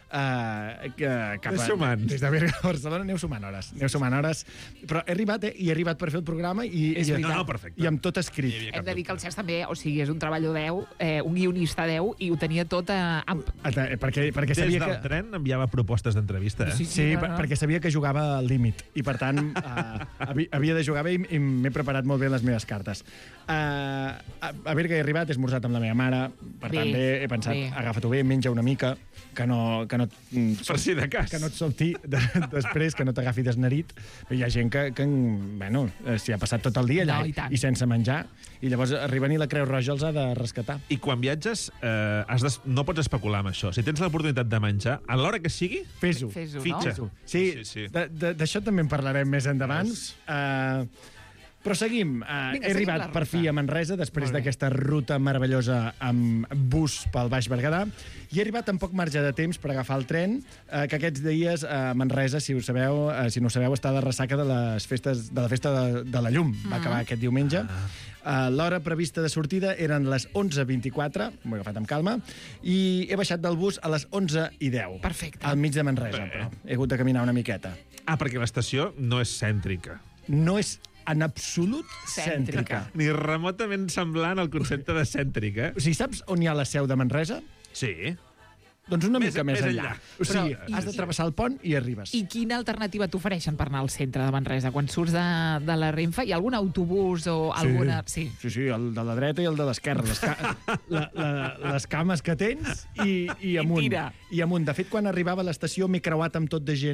[SPEAKER 8] uh, que, cap
[SPEAKER 7] Aneu
[SPEAKER 8] a,
[SPEAKER 7] sumant.
[SPEAKER 8] des de Berga a Barcelona. Aneu sumant hores. Aneu sumant hores. Però he arribat, eh? I he arribat per fer el programa i,
[SPEAKER 3] És
[SPEAKER 8] i,
[SPEAKER 3] veritat.
[SPEAKER 7] No, no, perfecte.
[SPEAKER 8] i amb tot escrit.
[SPEAKER 3] Hem de dir que el Cesc també, o sigui, és un treballador deu, eh, un guionista deu, i ho tenia tot a... a...
[SPEAKER 8] Ata- Perquè, perquè
[SPEAKER 7] Des
[SPEAKER 8] sabia
[SPEAKER 7] del
[SPEAKER 8] que...
[SPEAKER 7] tren enviava propostes d'entrevista, eh?
[SPEAKER 3] Sí,
[SPEAKER 8] Sí,
[SPEAKER 3] no,
[SPEAKER 8] per-
[SPEAKER 3] no.
[SPEAKER 8] perquè sabia que jugava al límit i, per tant, uh, havia de jugar bé i, i m'he preparat molt bé les meves cartes. Uh, a, a Berga he arribat, he esmorzat amb la meva mare, per
[SPEAKER 3] Bé,
[SPEAKER 8] tant, bé, he pensat,
[SPEAKER 3] bé.
[SPEAKER 8] agafa-t'ho bé, menja una mica, que no, que no, mm,
[SPEAKER 7] Per si de cas.
[SPEAKER 8] que no et solti de, després, que no t'agafi desnerit. Però hi ha gent que, que bueno, eh, s'hi ha passat tot el dia allà
[SPEAKER 3] No, i tant.
[SPEAKER 8] i sense menjar, i llavors arriben i la Creu Roja els ha de rescatar.
[SPEAKER 7] I quan viatges, eh, has de, no pots especular amb això. Si tens l'oportunitat de menjar, a l'hora que sigui,
[SPEAKER 8] Fes-ho.
[SPEAKER 3] Fes-ho,
[SPEAKER 7] fitxa.
[SPEAKER 3] no?
[SPEAKER 8] Sí,
[SPEAKER 7] Sí, sí.
[SPEAKER 8] de- de- d'això també en parlarem més endavant. Uh, però seguim. Uh,
[SPEAKER 3] Vinga,
[SPEAKER 8] he
[SPEAKER 3] seguim
[SPEAKER 8] arribat
[SPEAKER 3] la
[SPEAKER 8] per
[SPEAKER 3] ruta.
[SPEAKER 8] fi a Manresa, després
[SPEAKER 3] Molt bé.
[SPEAKER 8] d'aquesta ruta meravellosa amb bus pel Baix Berguedà, i he arribat amb poc marge de temps per agafar el tren, uh, que aquests dies a Manresa, si ho sabeu, uh, si no ho sabeu, està de ressaca de, les festes, de la festa de, de la llum. Va acabar aquest diumenge. Uh, L'hora prevista de sortida eren les onze vint-i-quatre, m'ho he agafat amb calma, i he baixat del bus a les onze i deu.
[SPEAKER 3] Perfecte.
[SPEAKER 8] Al mig de Manresa,
[SPEAKER 7] Bé.
[SPEAKER 8] però. He hagut de caminar una miqueta.
[SPEAKER 7] Ah, perquè l'estació no és cèntrica.
[SPEAKER 8] No és en absolut
[SPEAKER 3] Cèntrica.
[SPEAKER 8] cèntrica.
[SPEAKER 7] Ni remotament semblant al concepte de cèntrica.
[SPEAKER 8] O sigui, saps on hi ha la seu de Manresa?
[SPEAKER 7] Sí.
[SPEAKER 8] Doncs una
[SPEAKER 7] Més-
[SPEAKER 8] mica més,
[SPEAKER 7] més
[SPEAKER 8] enllà.
[SPEAKER 7] enllà.
[SPEAKER 8] O sigui,
[SPEAKER 3] Però-
[SPEAKER 8] has de travessar el pont i arribes.
[SPEAKER 3] I quina alternativa t'ofereixen per anar al centre de Manresa? Quan surts de, de la Renfe, hi ha algun autobús o alguna... Sí.
[SPEAKER 8] Sí, sí, el de la dreta i el de l'esquerra. Les, ca... la, la, les cames que tens i, i amunt.
[SPEAKER 3] tira.
[SPEAKER 8] I amunt. De fet, quan arribava a l'estació m'he creuat amb tot de gent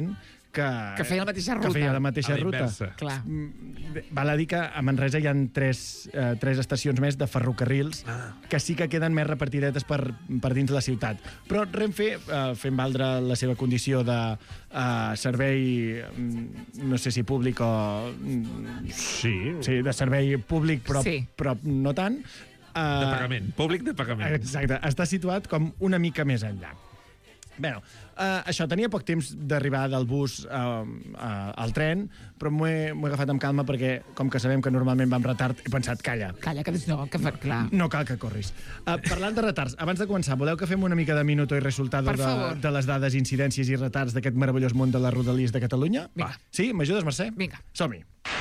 [SPEAKER 8] que...
[SPEAKER 3] Que feia la mateixa ruta.
[SPEAKER 8] Que feia la mateixa
[SPEAKER 7] A la
[SPEAKER 8] ruta.
[SPEAKER 7] inversa.
[SPEAKER 3] Clar.
[SPEAKER 8] Val a dir que a Manresa hi ha tres, eh, tres estacions més de ferrocarrils
[SPEAKER 7] Ah.
[SPEAKER 8] que sí que queden més repartidetes per, per dins la ciutat. Però Renfe, eh, fent valdre la seva condició de eh, servei, mm, no sé si públic o... mm,
[SPEAKER 7] Sí,
[SPEAKER 8] Sí, de servei públic, però,
[SPEAKER 3] Sí.
[SPEAKER 8] però no tant. Eh,
[SPEAKER 7] de pagament. Públic de pagament.
[SPEAKER 8] Exacte, està situat com una mica més enllà. Bé, uh, això, tenia poc temps d'arribar del bus uh, uh, al tren, però m'ho he, m'ho he agafat amb calma perquè, com que sabem que normalment va amb retard, he pensat, calla,
[SPEAKER 3] Calla, que no, que fa... Clar.
[SPEAKER 8] no cal que corris. Uh, parlant de retards, abans de començar, voleu que fem una mica de minuto i resultado
[SPEAKER 3] Per
[SPEAKER 8] de,
[SPEAKER 3] favor.
[SPEAKER 8] de les dades, incidències i retards d'aquest meravellós món de les rodalies de Catalunya?
[SPEAKER 3] Vinga.
[SPEAKER 8] Sí? M'ajudes, Mercè?
[SPEAKER 3] Vinga.
[SPEAKER 8] Som-hi.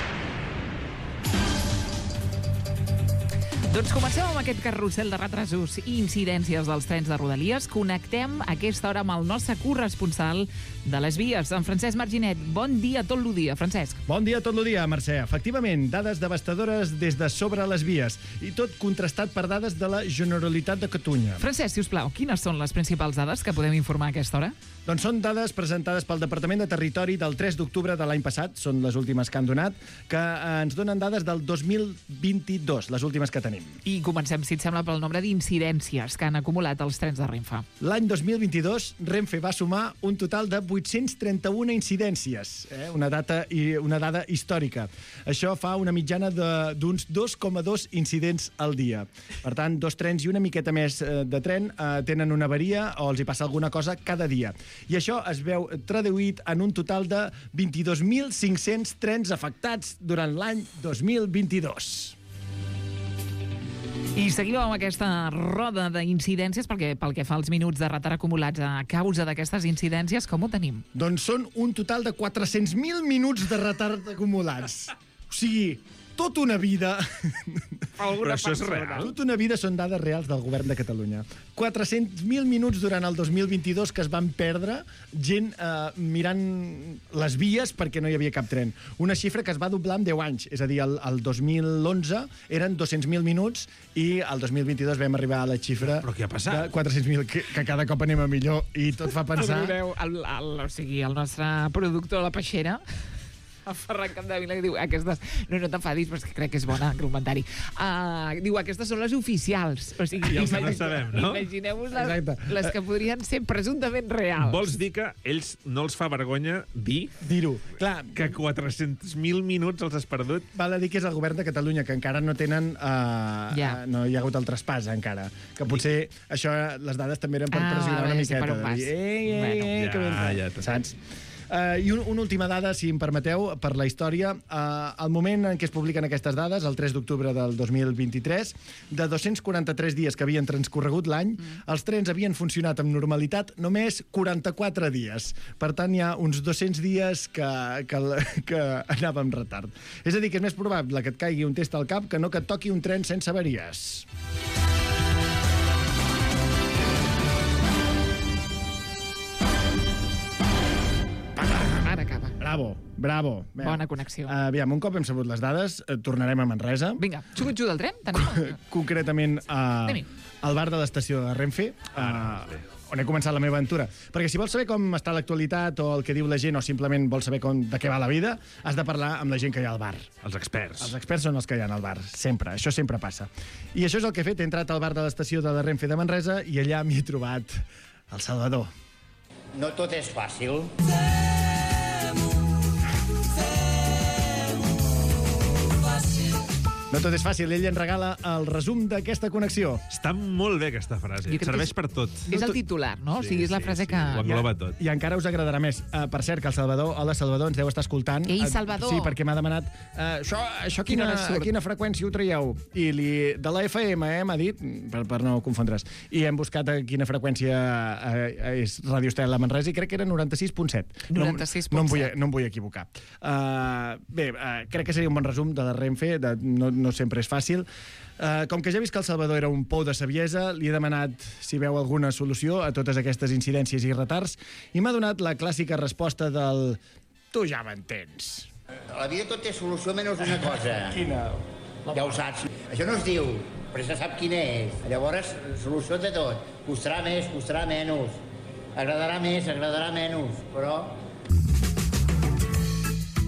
[SPEAKER 3] Doncs comencem amb aquest carrusel de retrasos i incidències dels trens de Rodalies. Connectem a aquesta hora amb el nostre corresponsal de les vies, en Francesc Marginet. Bon dia tot el dia, Francesc.
[SPEAKER 8] Bon dia tot el dia, Mercè. Efectivament, dades devastadores des de sobre les vies i tot contrastat per dades de la Generalitat de Catalunya.
[SPEAKER 3] Francesc, si us plau, quines són les principals dades que podem informar a aquesta hora?
[SPEAKER 8] Doncs són dades presentades pel Departament de Territori del tres d'octubre de l'any passat, són les últimes que han donat, que eh, ens donen dades del dos mil vint-i-dos, les últimes que tenim.
[SPEAKER 3] I comencem, si et sembla, pel nombre d'incidències que han acumulat els trens de Renfe.
[SPEAKER 8] L'any dos mil vint-i-dos, Renfe va sumar un total de vuit-cents trenta-u incidències, eh? una, data i una dada històrica. Això fa una mitjana de- d'uns dos coma dos incidents al dia. Per tant, dos trens i una miqueta més eh, de tren eh, tenen una avaria o els hi passa alguna cosa cada dia. I això es veu traduït en un total de vint-i-dos mil cinc-cents trens afectats durant l'any dos mil vint-i-dos.
[SPEAKER 3] I seguim amb aquesta roda d'incidències, perquè pel que fa als minuts de retard acumulats a causa d'aquestes incidències, com ho tenim?
[SPEAKER 8] Doncs són un total de quatre-cents mil minuts de retard acumulats. O sigui, tota una vida...
[SPEAKER 7] Però això és real?
[SPEAKER 8] Tota una vida són dades reals del govern de Catalunya. quatre-cents mil minuts durant el dos mil vint-i-dos que es van perdre gent eh, mirant les vies perquè no hi havia cap tren. Una xifra que es va doblar en deu anys. És a dir, el, el dos mil onze eren dos-cents mil minuts i el dos mil vint-i-dos vam arribar a la xifra
[SPEAKER 7] Però què ha passat?
[SPEAKER 8] de quatre-cents mil, que, que cada cop anem a millor i tot fa pensar...
[SPEAKER 3] Perdoneu, el, el, o sigui, el nostre productor de la peixera, el Ferran Capdevila, que diu aquestes... No, no t'enfadis, però és que crec que és bona el comentari. Uh, diu, aquestes són les oficials. O sigui,
[SPEAKER 7] I els que no
[SPEAKER 3] imagi-
[SPEAKER 7] sabem, no?
[SPEAKER 3] Imagineu-vos les,
[SPEAKER 8] Exacte.
[SPEAKER 3] les que podrien ser presumptament reals.
[SPEAKER 7] Vols dir que ells no els fa vergonya dir
[SPEAKER 8] Dir-ho. Clar,
[SPEAKER 7] que quatre-cents mil minuts els has perdut?
[SPEAKER 8] val a dir que és el govern de Catalunya, que encara no tenen... Uh,
[SPEAKER 3] Ja.
[SPEAKER 8] uh, no hi ha hagut el traspàs, encara. Que potser això, les dades també eren per
[SPEAKER 3] Ah,
[SPEAKER 8] pressionar
[SPEAKER 3] va,
[SPEAKER 8] una
[SPEAKER 3] ja sé
[SPEAKER 8] miqueta.
[SPEAKER 3] per on vas.
[SPEAKER 8] de dir, Ei, ei,
[SPEAKER 3] Bueno.
[SPEAKER 8] ei,
[SPEAKER 7] Ja,
[SPEAKER 8] que ben fet",
[SPEAKER 7] ja t'entenc.
[SPEAKER 8] saps? Uh, I un, una última dada, si em permeteu, per la història. Uh, al moment en què es publiquen aquestes dades, el tres d'octubre del dos mil vint-i-tres, de dos-cents quaranta-tres dies que havien transcorregut l'any, mm. els trens havien funcionat amb normalitat només quaranta-quatre dies. Per tant, hi ha uns dos-cents dies que, que, que anava amb retard. És a dir, que és més probable que et caigui un test al cap que no que et toqui un tren sense avaries.
[SPEAKER 3] Ara acaba.
[SPEAKER 8] Bravo, bravo. Bé,
[SPEAKER 3] Bona connexió.
[SPEAKER 8] Uh, aviam, un cop hem sabut les dades, eh, tornarem a Manresa.
[SPEAKER 3] Vinga, xuc-xuc del tren? Tenim?
[SPEAKER 8] Concretament uh,
[SPEAKER 3] Anem-hi.
[SPEAKER 8] al bar de l'estació de Renfe, uh, on he començat la meva aventura. Perquè si vols saber com està l'actualitat o el que diu la gent o simplement vols saber com, de què va la vida, has de parlar amb la gent que hi ha al bar.
[SPEAKER 7] Els experts.
[SPEAKER 8] Els experts són els que hi ha al bar, sempre. Això sempre passa. I això és el que he fet. He entrat al bar de l'estació de la Renfe de Manresa i allà m'hi he trobat el Salvador.
[SPEAKER 10] No tot és fàcil.
[SPEAKER 8] No tot és fàcil. Ell ens regala el resum d'aquesta connexió.
[SPEAKER 7] Està molt bé aquesta frase.
[SPEAKER 3] Jo crec que
[SPEAKER 7] Serveix
[SPEAKER 3] és-
[SPEAKER 7] per tot.
[SPEAKER 3] És el titular, no? O sigui, és la
[SPEAKER 7] Sí,
[SPEAKER 3] frase
[SPEAKER 7] sí,
[SPEAKER 3] que...
[SPEAKER 7] Ho engloba tot.
[SPEAKER 8] I encara us agradarà més. Uh, per cert, que el Salvador, hola Salvador, ens deu estar escoltant.
[SPEAKER 3] Ei,
[SPEAKER 8] Eh,
[SPEAKER 3] Salvador!
[SPEAKER 8] Sí, perquè m'ha demanat uh, això, això
[SPEAKER 3] Quina
[SPEAKER 8] quina,
[SPEAKER 3] hora surt?
[SPEAKER 8] a quina freqüència ho traieu? I li, de la F M, eh, m'ha dit, per, per no confondre's. I hem buscat a quina freqüència uh, és Ràdio Estel a Manresa i crec que era noranta-sis punt set.
[SPEAKER 3] noranta-sis
[SPEAKER 8] no, no,
[SPEAKER 3] punt
[SPEAKER 8] em vull,
[SPEAKER 3] set.
[SPEAKER 8] no em vull equivocar. Uh, bé, uh, crec que seria un bon resum de la Renfe, de, no, no sempre és fàcil. Uh, com que ja he vist que el Salvador era un pou de saviesa, li he demanat si veu alguna solució a totes aquestes incidències i retards i m'ha donat la clàssica resposta del tu ja m'entens.
[SPEAKER 10] A la vida tot té solució menys una cosa.
[SPEAKER 8] Quina?
[SPEAKER 10] Ja ho saps. Això no es diu, però se sap quina és. Llavors, solució de tot. Costarà més, costarà menys. Agradarà més, agradarà menys, però...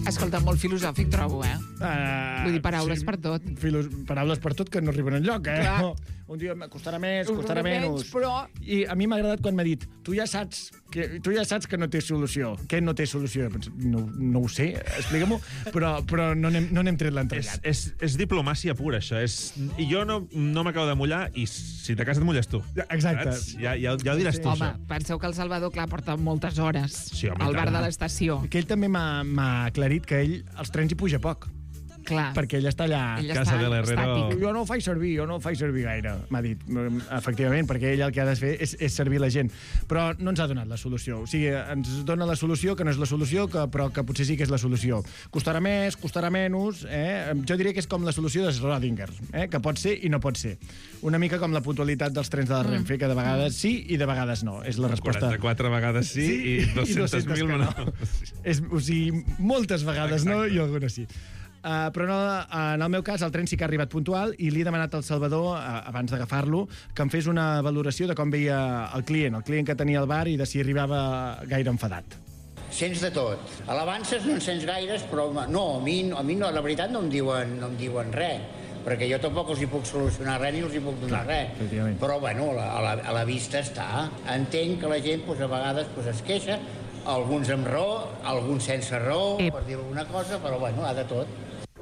[SPEAKER 3] Escolta, molt filosòfic, trobo, eh?
[SPEAKER 8] Uh,
[SPEAKER 3] Vull dir, paraules per tot.
[SPEAKER 8] Filos, paraules per tot que no arriben enlloc, eh?
[SPEAKER 3] Clar.
[SPEAKER 8] No. Un dia costarà més, costarà
[SPEAKER 3] Costarà menys,
[SPEAKER 8] menys.
[SPEAKER 3] però-
[SPEAKER 8] I a mi m'ha agradat quan m'ha dit tu ja saps que, tu ja saps que no té solució. Què no té solució? No, no ho sé, explica-m'ho, però, però no n'hem no n'hem tret
[SPEAKER 7] És,
[SPEAKER 8] l'entrellat.
[SPEAKER 7] és, és diplomàcia pura, això. És... I jo no, no m'acabo de mullar, i si de casa et mulles tu.
[SPEAKER 8] Exacte.
[SPEAKER 7] Saps? Ja, ja, ja ho diràs tu,
[SPEAKER 3] Home,
[SPEAKER 7] això.
[SPEAKER 3] penseu que el Salvador, clar, porta moltes hores
[SPEAKER 7] Sí, home, i
[SPEAKER 3] al bar
[SPEAKER 7] tant.
[SPEAKER 3] de l'estació.
[SPEAKER 8] Que ell també m'ha m'ha aclarit que ell als trens hi puja poc,
[SPEAKER 3] Clar.
[SPEAKER 8] perquè ell està allà...
[SPEAKER 3] Ell
[SPEAKER 7] Casa
[SPEAKER 3] està
[SPEAKER 7] de l'Herrero.
[SPEAKER 3] estàtic.
[SPEAKER 8] Jo no ho faig servir, jo no ho faig servir gaire, m'ha dit, mm, efectivament, perquè ell el que ha de fer és, és servir la gent. Però no ens ha donat la solució. O sigui, ens dona la solució, que no és la solució, que, però que potser sí que és la solució. Costarà més, costarà menys, eh? Jo diria que és com la solució de Schrödinger, eh? Que pot ser i no pot ser. Una mica com la puntualitat dels trens de la Renfe, que de vegades sí i de vegades no. És la resposta...
[SPEAKER 7] quaranta-quatre vegades sí, sí i dos-centes mil
[SPEAKER 8] que
[SPEAKER 7] no.
[SPEAKER 8] És, o sigui, moltes vegades no i algunes sí. Uh, però no, uh, en el meu cas el tren sí que ha arribat puntual i li he demanat al Salvador, uh, abans d'agafar-lo, que em fes una valoració de com veia el client, el client que tenia al bar i de si arribava gaire enfadat.
[SPEAKER 10] Sents de tot. A l'avances no en sents gaires, però no, a mi, a mi no, la veritat no em diuen, no em diuen res, perquè jo tampoc els hi puc solucionar res ni els hi puc donar
[SPEAKER 8] Clar,
[SPEAKER 10] res.
[SPEAKER 8] efectivament.
[SPEAKER 10] Però, bueno, a la, a la vista està. Entenc que la gent doncs, a vegades doncs, es queixa, alguns amb raó, alguns sense raó,
[SPEAKER 3] Ep.
[SPEAKER 10] per dir alguna cosa, però, bueno, ha de tot.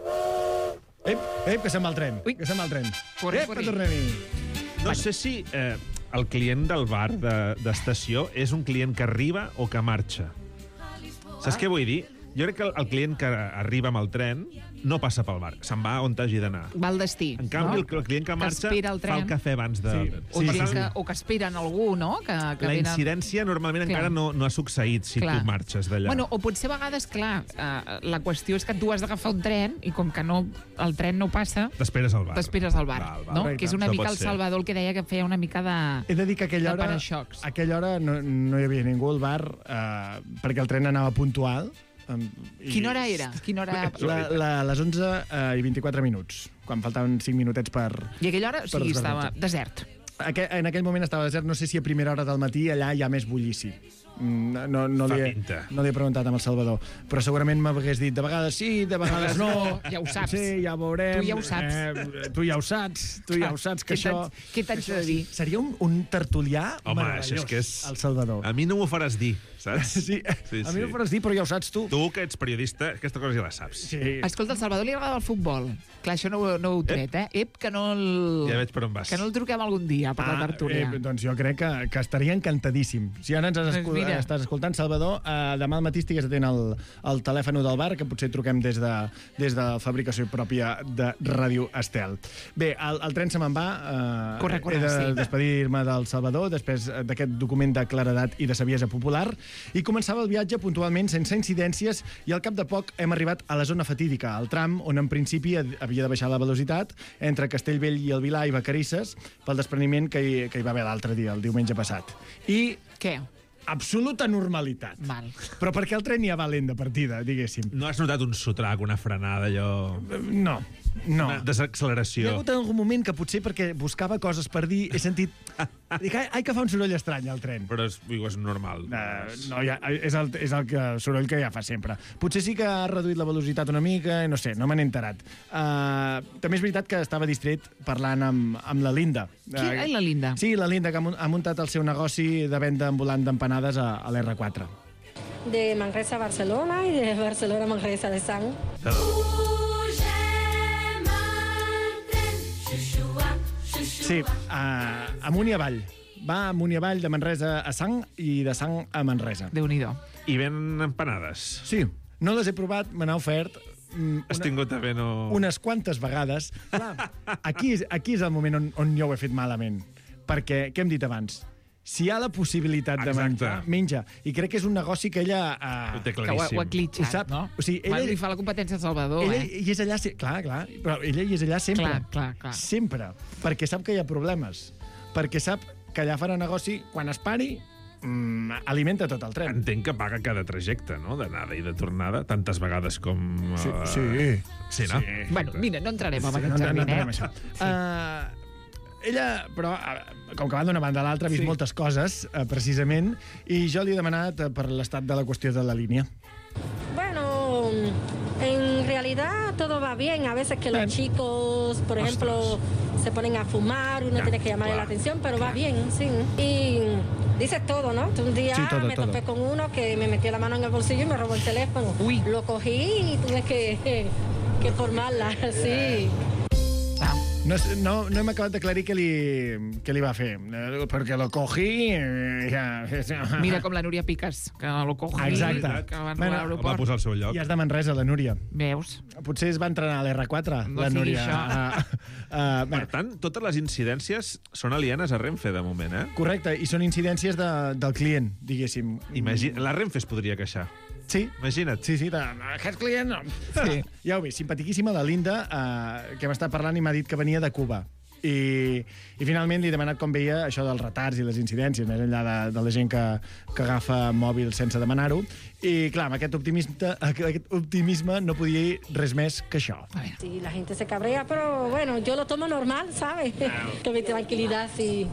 [SPEAKER 8] Ep, ep, que se'n va el tren,
[SPEAKER 3] Ui.
[SPEAKER 8] que se'n va el tren.
[SPEAKER 3] Corre,
[SPEAKER 8] ep,
[SPEAKER 3] corre.
[SPEAKER 8] que tornem-hi.
[SPEAKER 7] No sé si eh, el client del bar de- d'estació de, és un client que arriba o que marxa. Saps què vull dir? Jo crec que el, el client que arriba amb el tren no passa pel bar, se'n va on hagi d'anar.
[SPEAKER 3] Va al destí.
[SPEAKER 7] En canvi,
[SPEAKER 3] no?
[SPEAKER 7] el, el client que marxa
[SPEAKER 3] espera el
[SPEAKER 7] fa
[SPEAKER 3] tren.
[SPEAKER 7] el cafè abans de...
[SPEAKER 8] Sí.
[SPEAKER 3] O,
[SPEAKER 8] Sí,
[SPEAKER 3] sí,
[SPEAKER 8] sí, sí.
[SPEAKER 3] que, o que esperen algú, no? Que, que
[SPEAKER 7] La
[SPEAKER 3] venen...
[SPEAKER 7] incidència normalment
[SPEAKER 3] Clar.
[SPEAKER 7] encara no, no ha succeït si
[SPEAKER 3] Clar.
[SPEAKER 7] tu marxes d'allà.
[SPEAKER 3] Bueno, o potser a vegades, clar, eh, la qüestió és que tu has d'agafar un tren i com que no, el tren no passa,
[SPEAKER 7] T'esperes al bar.
[SPEAKER 3] t'esperes al bar,
[SPEAKER 7] Va, al bar.
[SPEAKER 3] no?
[SPEAKER 8] Correcte.
[SPEAKER 3] Que és una
[SPEAKER 7] Això
[SPEAKER 3] mica
[SPEAKER 7] pot
[SPEAKER 3] el
[SPEAKER 7] ser.
[SPEAKER 3] Salvador el que deia que feia una mica de...
[SPEAKER 8] He de dir que a aquella
[SPEAKER 3] De
[SPEAKER 8] hora,
[SPEAKER 3] para-xocs.
[SPEAKER 8] a aquella hora no, no hi havia ningú al bar eh, perquè el tren anava puntual. Um, i
[SPEAKER 3] Quina hora era? Quina hora...
[SPEAKER 8] La, la, les onze eh, i vint-i-quatre minuts, quan faltaven cinc minutets per...
[SPEAKER 3] I aquella hora, o sigui,
[SPEAKER 8] Per
[SPEAKER 3] estava
[SPEAKER 8] despertar.
[SPEAKER 3] desert.
[SPEAKER 8] Aqu en aquell moment estava desert, no sé si a primera hora del matí allà hi ha més bullici. Mm, No, no,
[SPEAKER 7] Fa
[SPEAKER 8] li he,
[SPEAKER 7] pinta.
[SPEAKER 8] no li he preguntat amb el Salvador, però segurament m'hagués dit de vegades sí, de vegades no.
[SPEAKER 3] Ja ho saps.
[SPEAKER 8] Sí, ja ho veurem.
[SPEAKER 3] Tu ja ho saps.
[SPEAKER 8] Eh, tu ja ho saps, tu ja ho saps, que
[SPEAKER 3] Què
[SPEAKER 8] això...
[SPEAKER 3] t'haig- què t'haig de dir?
[SPEAKER 8] Seria un, un tertulià
[SPEAKER 7] Home,
[SPEAKER 8] meravellós,
[SPEAKER 7] això és que és...
[SPEAKER 8] el Salvador.
[SPEAKER 7] A mi no m'ho faràs dir, saps?
[SPEAKER 8] Sí,
[SPEAKER 7] sí,
[SPEAKER 8] a mi no ho faràs dir, però ja ho saps tu.
[SPEAKER 7] Tu, que ets periodista, aquesta cosa ja la saps.
[SPEAKER 8] Sí.
[SPEAKER 3] Escolta, al Salvador li agrada el futbol. Clar, això no, ho- no ho he tret, eh? Ep, que no el...
[SPEAKER 7] Ja veig per on vas.
[SPEAKER 3] Que no el truquem algun dia per la tertúlia.
[SPEAKER 8] eh, doncs jo crec que, que estaria encantadíssim. Si ara ens has
[SPEAKER 3] Doncs
[SPEAKER 8] escol
[SPEAKER 3] mira.
[SPEAKER 8] estàs escoltant, Salvador, eh, demà al matí estigues atent al, al telèfon del bar, que potser truquem des de, des de fabricació pròpia de Ràdio Estel. Bé, el, el tren se me'n va. Eh,
[SPEAKER 3] Corre, corre,
[SPEAKER 8] he de
[SPEAKER 3] sí.
[SPEAKER 8] despedir-me del Salvador després d'aquest document de claredat i de saviesa popular. I començava el viatge puntualment, sense incidències, i al cap de poc hem arribat a la zona fatídica, al tram on en principi havia de baixar la velocitat entre Castellvell i el Vilar i Vacarisses pel despreniment que hi, que hi va haver l'altre dia, el diumenge passat. I
[SPEAKER 3] Què?
[SPEAKER 8] absoluta normalitat.
[SPEAKER 3] Mal.
[SPEAKER 8] Però perquè el tren ja va lent de partida, diguéssim.
[SPEAKER 7] No has notat un sotrac, una frenada, allò...
[SPEAKER 8] No, no.
[SPEAKER 7] Una
[SPEAKER 8] Hi ha
[SPEAKER 7] desacceleració.
[SPEAKER 8] hagut algun moment que potser perquè buscava coses per dir he sentit... Dic, ai, ai, que fa un soroll estrany al tren.
[SPEAKER 7] Però és, digo, és normal.
[SPEAKER 8] Uh, no, ja, és, el, és el, que, el soroll que ja fa sempre. Potser sí que ha reduït la velocitat una mica, no sé, no me n'he enterat. Uh, també és veritat que estava distret parlant amb, amb la Linda.
[SPEAKER 3] Qui era la Linda?
[SPEAKER 8] Sí, la Linda, que ha mun- ha muntat el seu negoci de venda ambulant d'empanades a, a l'R quatre.
[SPEAKER 11] De Manresa a Barcelona y de Barcelona a Manresa de Sang.
[SPEAKER 8] Sí, uh, amunt i avall. Va amunt i avall de Manresa a Sang i de Sang a Manresa.
[SPEAKER 3] Déu-n'hi-do.
[SPEAKER 7] I ben empanades.
[SPEAKER 8] Sí, no les he provat, me n'ha ofert mm,
[SPEAKER 7] Has
[SPEAKER 8] una,
[SPEAKER 7] tingut a bé no...
[SPEAKER 8] unes quantes vegades. Clar, aquí, és, aquí és el moment on, on jo ho he fet malament. Perquè, què hem dit abans? Si hi ha la possibilitat de
[SPEAKER 7] Exacte.
[SPEAKER 8] menjar, menja. I crec que és un negoci que ella... Uh,
[SPEAKER 7] Ho té
[SPEAKER 3] Que ho, ha-
[SPEAKER 7] claríssim.
[SPEAKER 3] ho ha clitxat,
[SPEAKER 8] Ho sap.
[SPEAKER 3] no?
[SPEAKER 8] O sigui, ella-
[SPEAKER 3] Quan li fa la competència al Salvador,
[SPEAKER 8] ella
[SPEAKER 3] eh?
[SPEAKER 8] hi és allà... se- Clar, clar, però ella hi és allà sempre.
[SPEAKER 3] Clar, clar, clar.
[SPEAKER 8] Sempre. Perquè sap que hi ha problemes. Perquè sap que allà farà negoci quan es pari, mm, alimenta tot el tren.
[SPEAKER 7] Entenc que paga cada trajecte, no?, d'anada i de tornada, tantes vegades com...
[SPEAKER 8] Sí,
[SPEAKER 7] eh,
[SPEAKER 8] sí.
[SPEAKER 7] Sí, no?
[SPEAKER 8] Sí.
[SPEAKER 3] Bueno, mira, no entrarem en
[SPEAKER 8] Sí,
[SPEAKER 3] aquest
[SPEAKER 8] no, no, no
[SPEAKER 3] jardí,
[SPEAKER 8] entrarem en
[SPEAKER 3] eh?
[SPEAKER 8] això. Uh, ella, però, uh, com que va d'una banda a l'altra, ha vist
[SPEAKER 3] Sí.
[SPEAKER 8] moltes coses, uh, precisament, i jo li he demanat uh, per l'estat de la qüestió de la línia.
[SPEAKER 11] Bueno, realidad todo va bien. A veces que los chicos, por ejemplo, se ponen a fumar, uno
[SPEAKER 7] Ya,
[SPEAKER 11] tiene que llamarle la
[SPEAKER 7] claro.
[SPEAKER 11] atención, pero va bien, sí. Y dices todo, ¿no? Un día
[SPEAKER 8] Sí, todo,
[SPEAKER 11] me
[SPEAKER 8] todo.
[SPEAKER 11] topé con uno que me metió la mano en el bolsillo y me robó el teléfono.
[SPEAKER 3] Uy.
[SPEAKER 11] Lo cogí y tuve que, que formarla, sí.
[SPEAKER 8] No, sé- no, no hem acabat d'aclarir què li, què li va fer, eh, perquè lo cogí... eh, Ja...
[SPEAKER 3] Mira com la Núria Piques, que lo cogí,
[SPEAKER 8] Exacte.
[SPEAKER 3] que van
[SPEAKER 8] Bueno,
[SPEAKER 3] robar a
[SPEAKER 7] Va
[SPEAKER 3] l'aeroport.
[SPEAKER 7] posar al seu lloc.
[SPEAKER 8] I és de Manresa, la Núria.
[SPEAKER 3] Veus?
[SPEAKER 8] Potser es va entrenar a l'R quatre,
[SPEAKER 3] No
[SPEAKER 8] la
[SPEAKER 3] sigui
[SPEAKER 8] Núria.
[SPEAKER 3] això.
[SPEAKER 8] Uh, uh,
[SPEAKER 7] Per tant, totes les incidències són alienes a Renfe, de moment, eh?
[SPEAKER 8] correcte, i són incidències de, del client, diguéssim.
[SPEAKER 7] Imagina, la Renfe es podria queixar.
[SPEAKER 8] Sí,
[SPEAKER 7] Imagina't.
[SPEAKER 8] sí, sí, de, aquest client... No. Sí. Ja ho veus, simpatiquíssima la Linda, uh, que m'està parlant i m'ha dit que venia de Cuba. I, i finalment li he demanat com veia això dels retards i les incidències, més enllà de, de la gent que, que agafa mòbil sense demanar-ho. I, clar, amb aquest optimisme, aquest optimisme no podia dir res més que això.
[SPEAKER 11] Sí, la gente se cabrea, pero bueno, yo lo tomo normal, ¿sabes? Que mi tranquilidad, sí.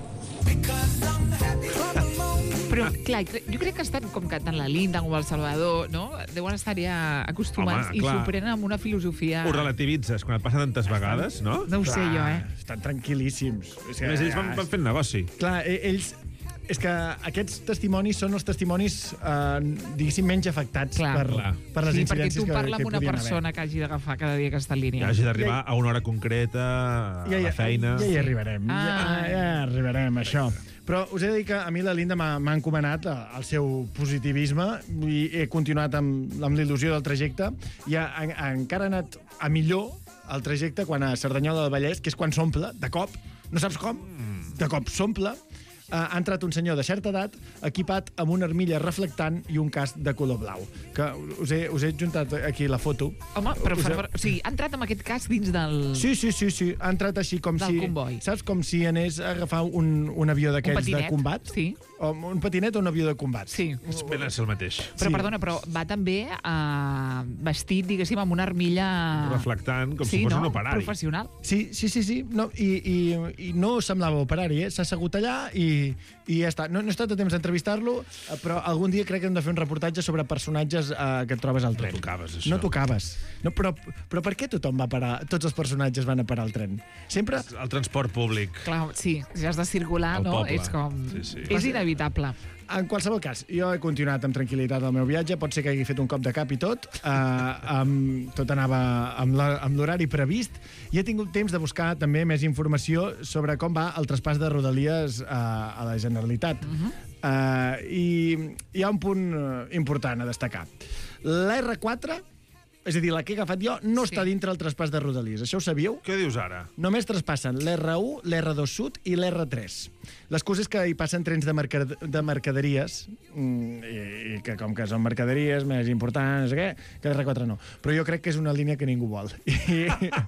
[SPEAKER 3] Però, clar, cre- jo crec que estan com que tant la Linda com el Salvador, no? Deuen estar ja acostumats
[SPEAKER 7] Home,
[SPEAKER 3] i
[SPEAKER 7] clar.
[SPEAKER 3] s'ho prenen amb una filosofia...
[SPEAKER 7] Ho relativitzes quan et passa tantes vegades, no?
[SPEAKER 3] No ho sé jo, eh?
[SPEAKER 8] Estan tranquil·líssims. O sigui,
[SPEAKER 7] A més, ells van, van fent negoci.
[SPEAKER 8] Clar, e- ells... És que aquests testimonis són els testimonis, eh, diguéssim, menys afectats
[SPEAKER 3] Clar.
[SPEAKER 8] per,
[SPEAKER 7] Clar.
[SPEAKER 8] per les
[SPEAKER 3] Sí, perquè
[SPEAKER 8] incidències
[SPEAKER 3] tu
[SPEAKER 8] que,
[SPEAKER 3] parla
[SPEAKER 8] que
[SPEAKER 3] amb una
[SPEAKER 8] podien
[SPEAKER 3] persona que hagi d'agafar cada dia aquesta línia.
[SPEAKER 7] Que hagi d'arribar a una hora concreta, a
[SPEAKER 8] haver.
[SPEAKER 7] la feina...
[SPEAKER 8] Ja hi arribarem, ja,
[SPEAKER 3] Ah.
[SPEAKER 8] ja arribarem, això. Però us he de dir que a mi la Linda m'ha m'ha encomanat eh, el seu positivisme i he continuat amb, amb l'il·lusió del trajecte i ha, ha, ha encara anat a millor el trajecte quan a Cerdanyola del Vallès, que és quan s'omple, de cop, no saps com, de cop s'omple, Uh, ha entrat un senyor de certa edat equipat amb una armilla reflectant i un casc de color blau. Que us he, us he juntat aquí la foto.
[SPEAKER 3] Home, però
[SPEAKER 8] Us he-
[SPEAKER 3] per, per, o sigui, ha entrat amb aquest cas dins del...
[SPEAKER 8] Sí, sí, sí, sí. Ha entrat així com
[SPEAKER 3] Del
[SPEAKER 8] si...
[SPEAKER 3] comboi.
[SPEAKER 8] Saps? Com si anés a agafar un, un avió
[SPEAKER 3] Un
[SPEAKER 8] d'aquells de
[SPEAKER 3] patinet.
[SPEAKER 8] combat.
[SPEAKER 3] Sí.
[SPEAKER 8] O un patinet o un avió de combat.
[SPEAKER 3] Sí.
[SPEAKER 7] És ben a ser el mateix.
[SPEAKER 3] Però,
[SPEAKER 8] Sí.
[SPEAKER 3] perdona, però va també uh, vestit, diguéssim, amb una armilla...
[SPEAKER 7] Reflectant, com
[SPEAKER 3] sí,
[SPEAKER 7] si fos
[SPEAKER 3] no?
[SPEAKER 7] un operari.
[SPEAKER 3] Professional.
[SPEAKER 8] Sí, sí, sí, sí. No, i, i, I no semblava operari, eh? S'ha assegut allà i, i ja està. No, no he estat a temps d'entrevistar-lo, eh, però algun dia crec que hem de fer un reportatge sobre personatges eh, que et trobes al tren.
[SPEAKER 7] No tocaves, això.
[SPEAKER 8] No tocaves. No, però, però per què tothom va parar, tots els personatges van a parar al tren? Sempre...
[SPEAKER 7] El transport públic.
[SPEAKER 3] Clar, sí, si has de circular,
[SPEAKER 7] Al
[SPEAKER 3] no?
[SPEAKER 7] poble.
[SPEAKER 3] És com...
[SPEAKER 7] Sí, sí.
[SPEAKER 3] És inevitable.
[SPEAKER 8] En qualsevol cas, jo he continuat amb tranquil·litat el meu viatge, pot ser que hagi fet un cop de cap i tot, eh, amb, tot anava amb la- amb l'horari previst, i he tingut temps de buscar també més informació sobre com va el traspàs de Rodalies eh, a la Generalitat. Uh -huh. eh, I hi ha un punt eh, important a destacar. La R quatre, és a dir, la que he agafat jo, no
[SPEAKER 3] Sí.
[SPEAKER 8] està dintre el traspàs de Rodalies. Això ho sabíeu?
[SPEAKER 7] Què dius ara?
[SPEAKER 8] Només traspassen l'R un, l'R dos Sud i l'R tres. L'excusa és que hi passen trens de, mercad de mercaderies, mm, i, i que com que són mercaderies més importants, no sé què, que l'R quatre no. Però jo crec que és una línia que ningú vol. I,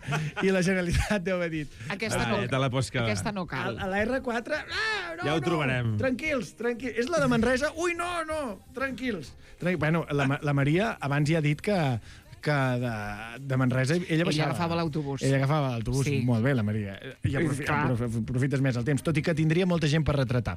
[SPEAKER 8] i la Generalitat deu haver dit...
[SPEAKER 3] Aquesta,
[SPEAKER 7] Ah,
[SPEAKER 3] no,
[SPEAKER 7] ja te la pots quedar.
[SPEAKER 3] aquesta no
[SPEAKER 8] A,
[SPEAKER 3] cal.
[SPEAKER 8] a la R quatre... Ah, no,
[SPEAKER 7] Ja ho
[SPEAKER 8] no,
[SPEAKER 7] trobarem.
[SPEAKER 8] Tranquils, tranquils. És la de Manresa? Ui, no, no, tranquils. Tranqui bueno, la, Ma- la Maria abans ja ha dit que que de, de Manresa ella baixava.
[SPEAKER 3] agafava l'autobús.
[SPEAKER 8] Ella agafava l'autobús.
[SPEAKER 3] Sí.
[SPEAKER 8] Molt bé, la Maria. Ja aprofi
[SPEAKER 3] Clar.
[SPEAKER 8] aprof aprofites més el temps, tot i que tindria molta gent per retratar.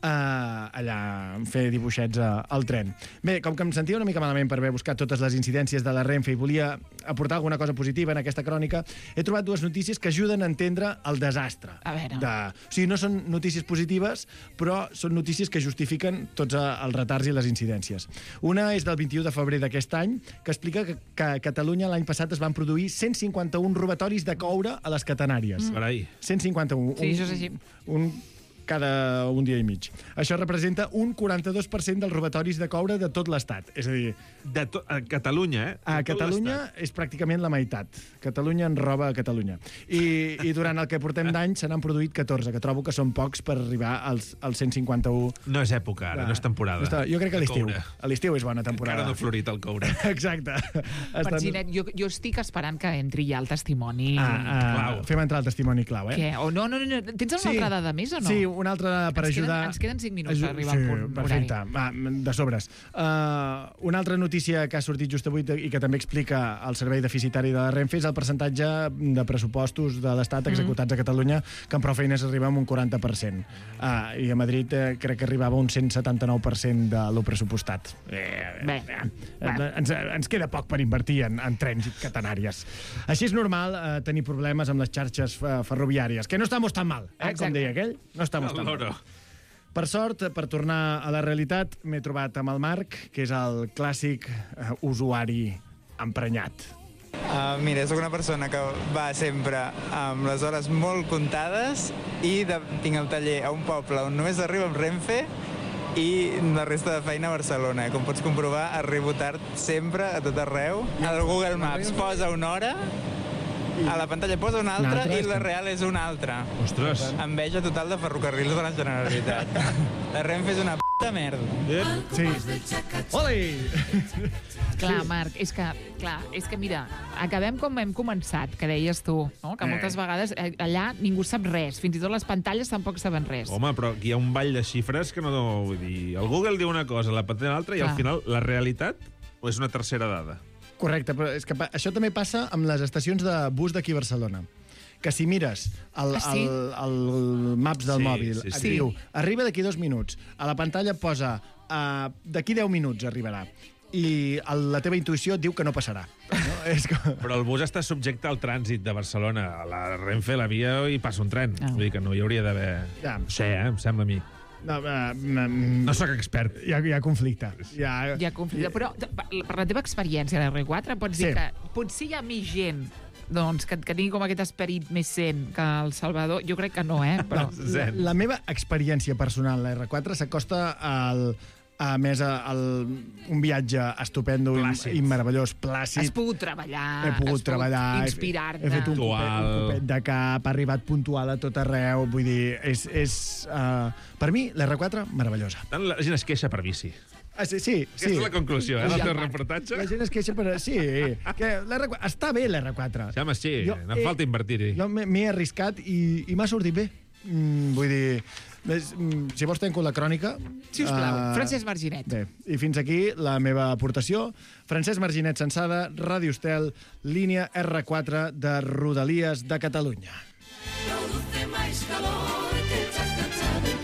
[SPEAKER 8] Uh, allà, fer dibuixets uh, al tren. Bé, com que em sentia una mica malament per haver buscat totes les incidències de la Renfe i volia aportar alguna cosa positiva en aquesta crònica, he trobat dues notícies que ajuden a entendre el desastre.
[SPEAKER 3] A veure.
[SPEAKER 8] De... O sigui, no són notícies positives, però són notícies que justifiquen tots eh, els retards i les incidències. Una és del vint-i-u de febrer d'aquest any, que explica que, que a Catalunya l'any passat es van produir cent cinquanta-un robatoris de coure a les catenàries.
[SPEAKER 7] Mm. Carai.
[SPEAKER 8] cent cinquanta-un.
[SPEAKER 3] Sí, això és així.
[SPEAKER 8] Un, un cada un dia i mig. Això representa un quaranta-dos per cent dels robatoris de coure de tot l'Estat. És a dir,
[SPEAKER 7] De to a Catalunya, eh?
[SPEAKER 8] a
[SPEAKER 7] De tot
[SPEAKER 8] Catalunya
[SPEAKER 7] l'Estat.
[SPEAKER 8] és pràcticament la meitat. Catalunya en roba a Catalunya. I, i durant el que portem d'any se n'han produït catorze, que trobo que són pocs per arribar als, als cent cinquanta-un.
[SPEAKER 7] No és època, ara, no és temporada.
[SPEAKER 8] No està- jo crec que a
[SPEAKER 7] De
[SPEAKER 8] l'estiu.
[SPEAKER 7] coure.
[SPEAKER 8] A l'estiu és bona temporada.
[SPEAKER 7] Encara no ha florit el coure.
[SPEAKER 8] Exacte.
[SPEAKER 3] Marginet, jo, jo estic esperant que entri ja el testimoni.
[SPEAKER 8] Ah, ah,
[SPEAKER 7] Clau.
[SPEAKER 8] fem entrar el testimoni clau, eh?
[SPEAKER 3] Què? O no, no, no, no. Tens una altra dada més o no?
[SPEAKER 8] Sí, una altra per
[SPEAKER 3] ens
[SPEAKER 8] ajudar...
[SPEAKER 3] Queden, ens queden cinc minuts
[SPEAKER 8] Aju...
[SPEAKER 3] per arribar
[SPEAKER 8] sí,
[SPEAKER 3] al punt
[SPEAKER 8] perfecte.
[SPEAKER 3] horari.
[SPEAKER 8] Va, de sobres. Uh, una altra notícia que ha sortit just avui i que també explica el servei deficitari de la Renfe és el percentatge de pressupostos de l'Estat executats mm. a Catalunya, que amb prou feines arriba a un quaranta per cent. Uh, I a Madrid eh, crec que arribava a un cent setanta-nou per cent de lo pressupostat. Eh,
[SPEAKER 3] Bé,
[SPEAKER 8] eh, eh, ens, ens queda poc per invertir en, en trens i catenàries. Així és normal eh, tenir problemes amb les xarxes eh, ferroviàries, que no estamos tan mal, eh, com deia aquell. No estamos tan mal. Per sort, per tornar a la realitat, m'he trobat amb el Marc, que és el clàssic eh, usuari emprenyat.
[SPEAKER 12] Uh, mira, sóc una persona que va sempre amb les hores molt comptades i de, tinc el taller a un poble on només arriba amb Renfe i la resta de feina a Barcelona. Com pots comprovar, arribo tard sempre, a tot arreu. El Google Maps posa una hora, a la pantalla posa una altra i la real és una altra.
[SPEAKER 7] Ostres.
[SPEAKER 12] Enveja total de ferrocarrils de la Generalitat. La Renfe és una p***a merda.
[SPEAKER 8] Sí. Ole!
[SPEAKER 3] Clar, Marc, és que, clar, és que mira, acabem com hem començat, que deies tu, no? Que moltes vegades eh, allà ningú sap res, fins i tot les pantalles tampoc saben res.
[SPEAKER 7] Home, però aquí hi ha un ball de xifres que no... Vull dir, el Google diu una cosa, la pantalla l'altra, i
[SPEAKER 3] Clar.
[SPEAKER 7] al final la realitat o és una tercera dada?
[SPEAKER 8] Correcte, però és que pa- això també passa amb les estacions de bus d'aquí a Barcelona. Que si mires el,
[SPEAKER 3] Ah, sí?
[SPEAKER 8] el, el maps del
[SPEAKER 7] Sí,
[SPEAKER 8] mòbil,
[SPEAKER 7] sí,
[SPEAKER 8] et
[SPEAKER 7] sí.
[SPEAKER 8] diu, arriba d'aquí dos minuts. A la pantalla posa, uh, d'aquí deu minuts arribarà. I el, la teva intuïció et diu que no passarà. No? És que...
[SPEAKER 7] Però el bus està subjecte al trànsit de Barcelona. A la Renfe, la via, hi passa un tren.
[SPEAKER 3] Ah.
[SPEAKER 7] Vull dir que no hi hauria d'haver...
[SPEAKER 8] Ja.
[SPEAKER 7] No sé, eh? Em sembla a mi.
[SPEAKER 8] No, uh, no,
[SPEAKER 7] No sóc expert.
[SPEAKER 8] Hi ha, hi ha conflicte. Hi ha...
[SPEAKER 3] Hi ha conflicte, però per la teva experiència a l'R quatre pots dir
[SPEAKER 8] Sí.
[SPEAKER 3] que potser hi ha més gent doncs, que, que tingui com aquest esperit més sent que el Salvador. Jo crec que no, eh? Però...
[SPEAKER 8] No, la, la meva experiència personal a l'R quatre s'acosta al... A més, el, un viatge estupendo i,
[SPEAKER 7] Plàcid.
[SPEAKER 8] i meravellós, plàcid.
[SPEAKER 3] Has pogut treballar,
[SPEAKER 8] He pogut
[SPEAKER 3] has
[SPEAKER 8] treballar, he-
[SPEAKER 3] inspirar-te.
[SPEAKER 8] He fet un copet,
[SPEAKER 7] Puntual.
[SPEAKER 8] un copet de cap, ha arribat puntual a tot arreu. Vull dir, és... és uh, per mi, l'R quatre, meravellosa.
[SPEAKER 7] Tant la gent es queixa per bici.
[SPEAKER 8] Ah, sí, sí,
[SPEAKER 7] Aquesta
[SPEAKER 8] sí.
[SPEAKER 7] és la conclusió, eh,
[SPEAKER 3] Ui,
[SPEAKER 7] del
[SPEAKER 3] el
[SPEAKER 7] teu
[SPEAKER 3] Marc.
[SPEAKER 7] reportatge.
[SPEAKER 8] La gent es queixa per... Sí, que l'R quatre... Està bé, l'R quatre.
[SPEAKER 7] Sí, home, sí,
[SPEAKER 8] Jo,
[SPEAKER 7] no
[SPEAKER 8] eh,
[SPEAKER 7] falta invertir-hi.
[SPEAKER 8] Jo m'he m'he arriscat i, i m'ha sortit bé. Mm, vull dir... Ves, mm, si vols tanco la crònica...
[SPEAKER 3] Si us plau,
[SPEAKER 8] eh,
[SPEAKER 3] Francesc Marginet.
[SPEAKER 8] Bé, i fins aquí la meva aportació. Francesc Marginet Sensada, Ràdio Estel, línia R quatre de Rodalies de Catalunya.
[SPEAKER 6] Produce más calor que el chaca-chá del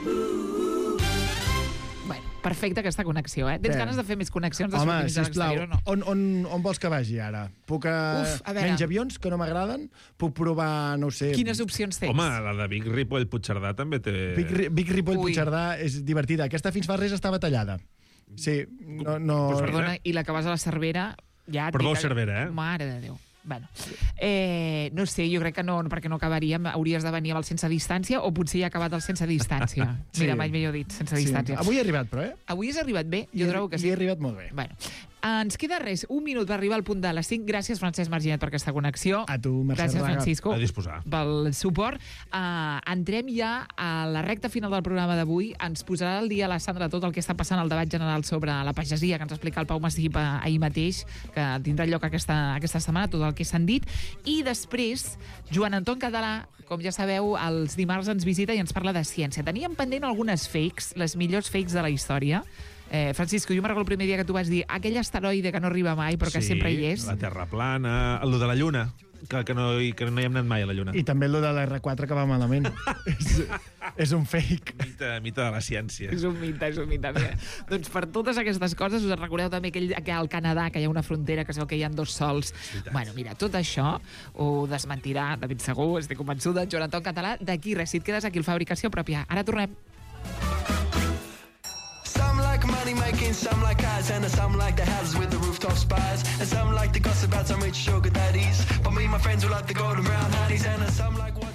[SPEAKER 3] Bueno, perfecta aquesta connexió, eh? Tens
[SPEAKER 8] Bé.
[SPEAKER 3] ganes de fer més connexions de
[SPEAKER 8] Home,
[SPEAKER 3] sortir mig a
[SPEAKER 8] sisplau,
[SPEAKER 3] l'exterior o no?
[SPEAKER 8] on, on, on vols que vagi ara? Puc uh,
[SPEAKER 3] Uf, a veure.
[SPEAKER 8] menys avions, que no m'agraden? Puc provar, no ho sé...
[SPEAKER 3] Quines opcions tens?
[SPEAKER 7] Home, la de Vic, Ripoll, Puigcerdà també té...
[SPEAKER 8] Vic, Ri- Vic Ripoll,
[SPEAKER 3] Ui.
[SPEAKER 8] Puigcerdà és divertida. Aquesta fins fa res estava tallada. Sí, no... no...
[SPEAKER 7] Pues
[SPEAKER 3] Perdona, i la que vas a la Cervera... Ja et
[SPEAKER 7] Perdó,
[SPEAKER 3] dic que-
[SPEAKER 7] Cervera, eh?
[SPEAKER 3] Mare de Déu. Bueno, eh, no sé, jo crec que no, perquè no acabaríem. Hauries de venir amb el sense distància o potser ja ha acabat el sense distància.
[SPEAKER 8] Sí.
[SPEAKER 3] Mira, mai millor dit, sense
[SPEAKER 8] Sí.
[SPEAKER 3] distància.
[SPEAKER 8] Avui he arribat, però, eh?
[SPEAKER 3] Avui has arribat bé, jo
[SPEAKER 8] I he-
[SPEAKER 3] trobo que
[SPEAKER 8] i
[SPEAKER 3] sí.
[SPEAKER 8] he arribat molt bé.
[SPEAKER 3] Bueno, ens queda res, un minut per arribar al punt de les cinc. Gràcies, Francesc Marginet, per aquesta connexió.
[SPEAKER 8] A tu, Mercè
[SPEAKER 3] Gràcies,
[SPEAKER 8] Raga.
[SPEAKER 3] Francisco,
[SPEAKER 7] A disposar.
[SPEAKER 3] pel suport. Uh, entrem ja a la recta final del programa d'avui. Ens posarà al dia la Sandra tot el que està passant al debat general sobre la pagesia, que ens explica el Pau Massip eh, ahir mateix, que tindrà lloc aquesta, aquesta setmana, tot el que s'han dit. I després, Joan Anton Català, com ja sabeu, els dimarts ens visita i ens parla de ciència. Teníem pendent algunes fakes, les millors fakes de la història. Eh, Francisco, jo me'n recordo el primer dia que tu vas dir aquell asteroide que no arriba mai, però que
[SPEAKER 7] Sí,
[SPEAKER 3] sempre hi és.
[SPEAKER 7] la Terra plana, el de la Lluna, que, que, no, hi- que no hi hem anat mai a la Lluna.
[SPEAKER 8] I també el de l'R quatre que va malament. és, és un fake.
[SPEAKER 7] Mite, mite de la ciència.
[SPEAKER 3] És un mite, és un mite. Mira. Doncs per totes aquestes coses us recordeu també que, que al Canadà que hi ha una frontera que sabeu que hi ha dos sols. Bueno, mira, tot això ho desmentirà, de ben segur, estic convençuda, Joan Anton Català. D'aquí res, si et quedes aquí al Fabricació Pròpia. Ara tornem.
[SPEAKER 13] Some like money making, some like cars, and some like the houses with the rooftop spires, and some like the gossip about some rich sugar daddies. But me and my friends will like the golden brown honey's, and some like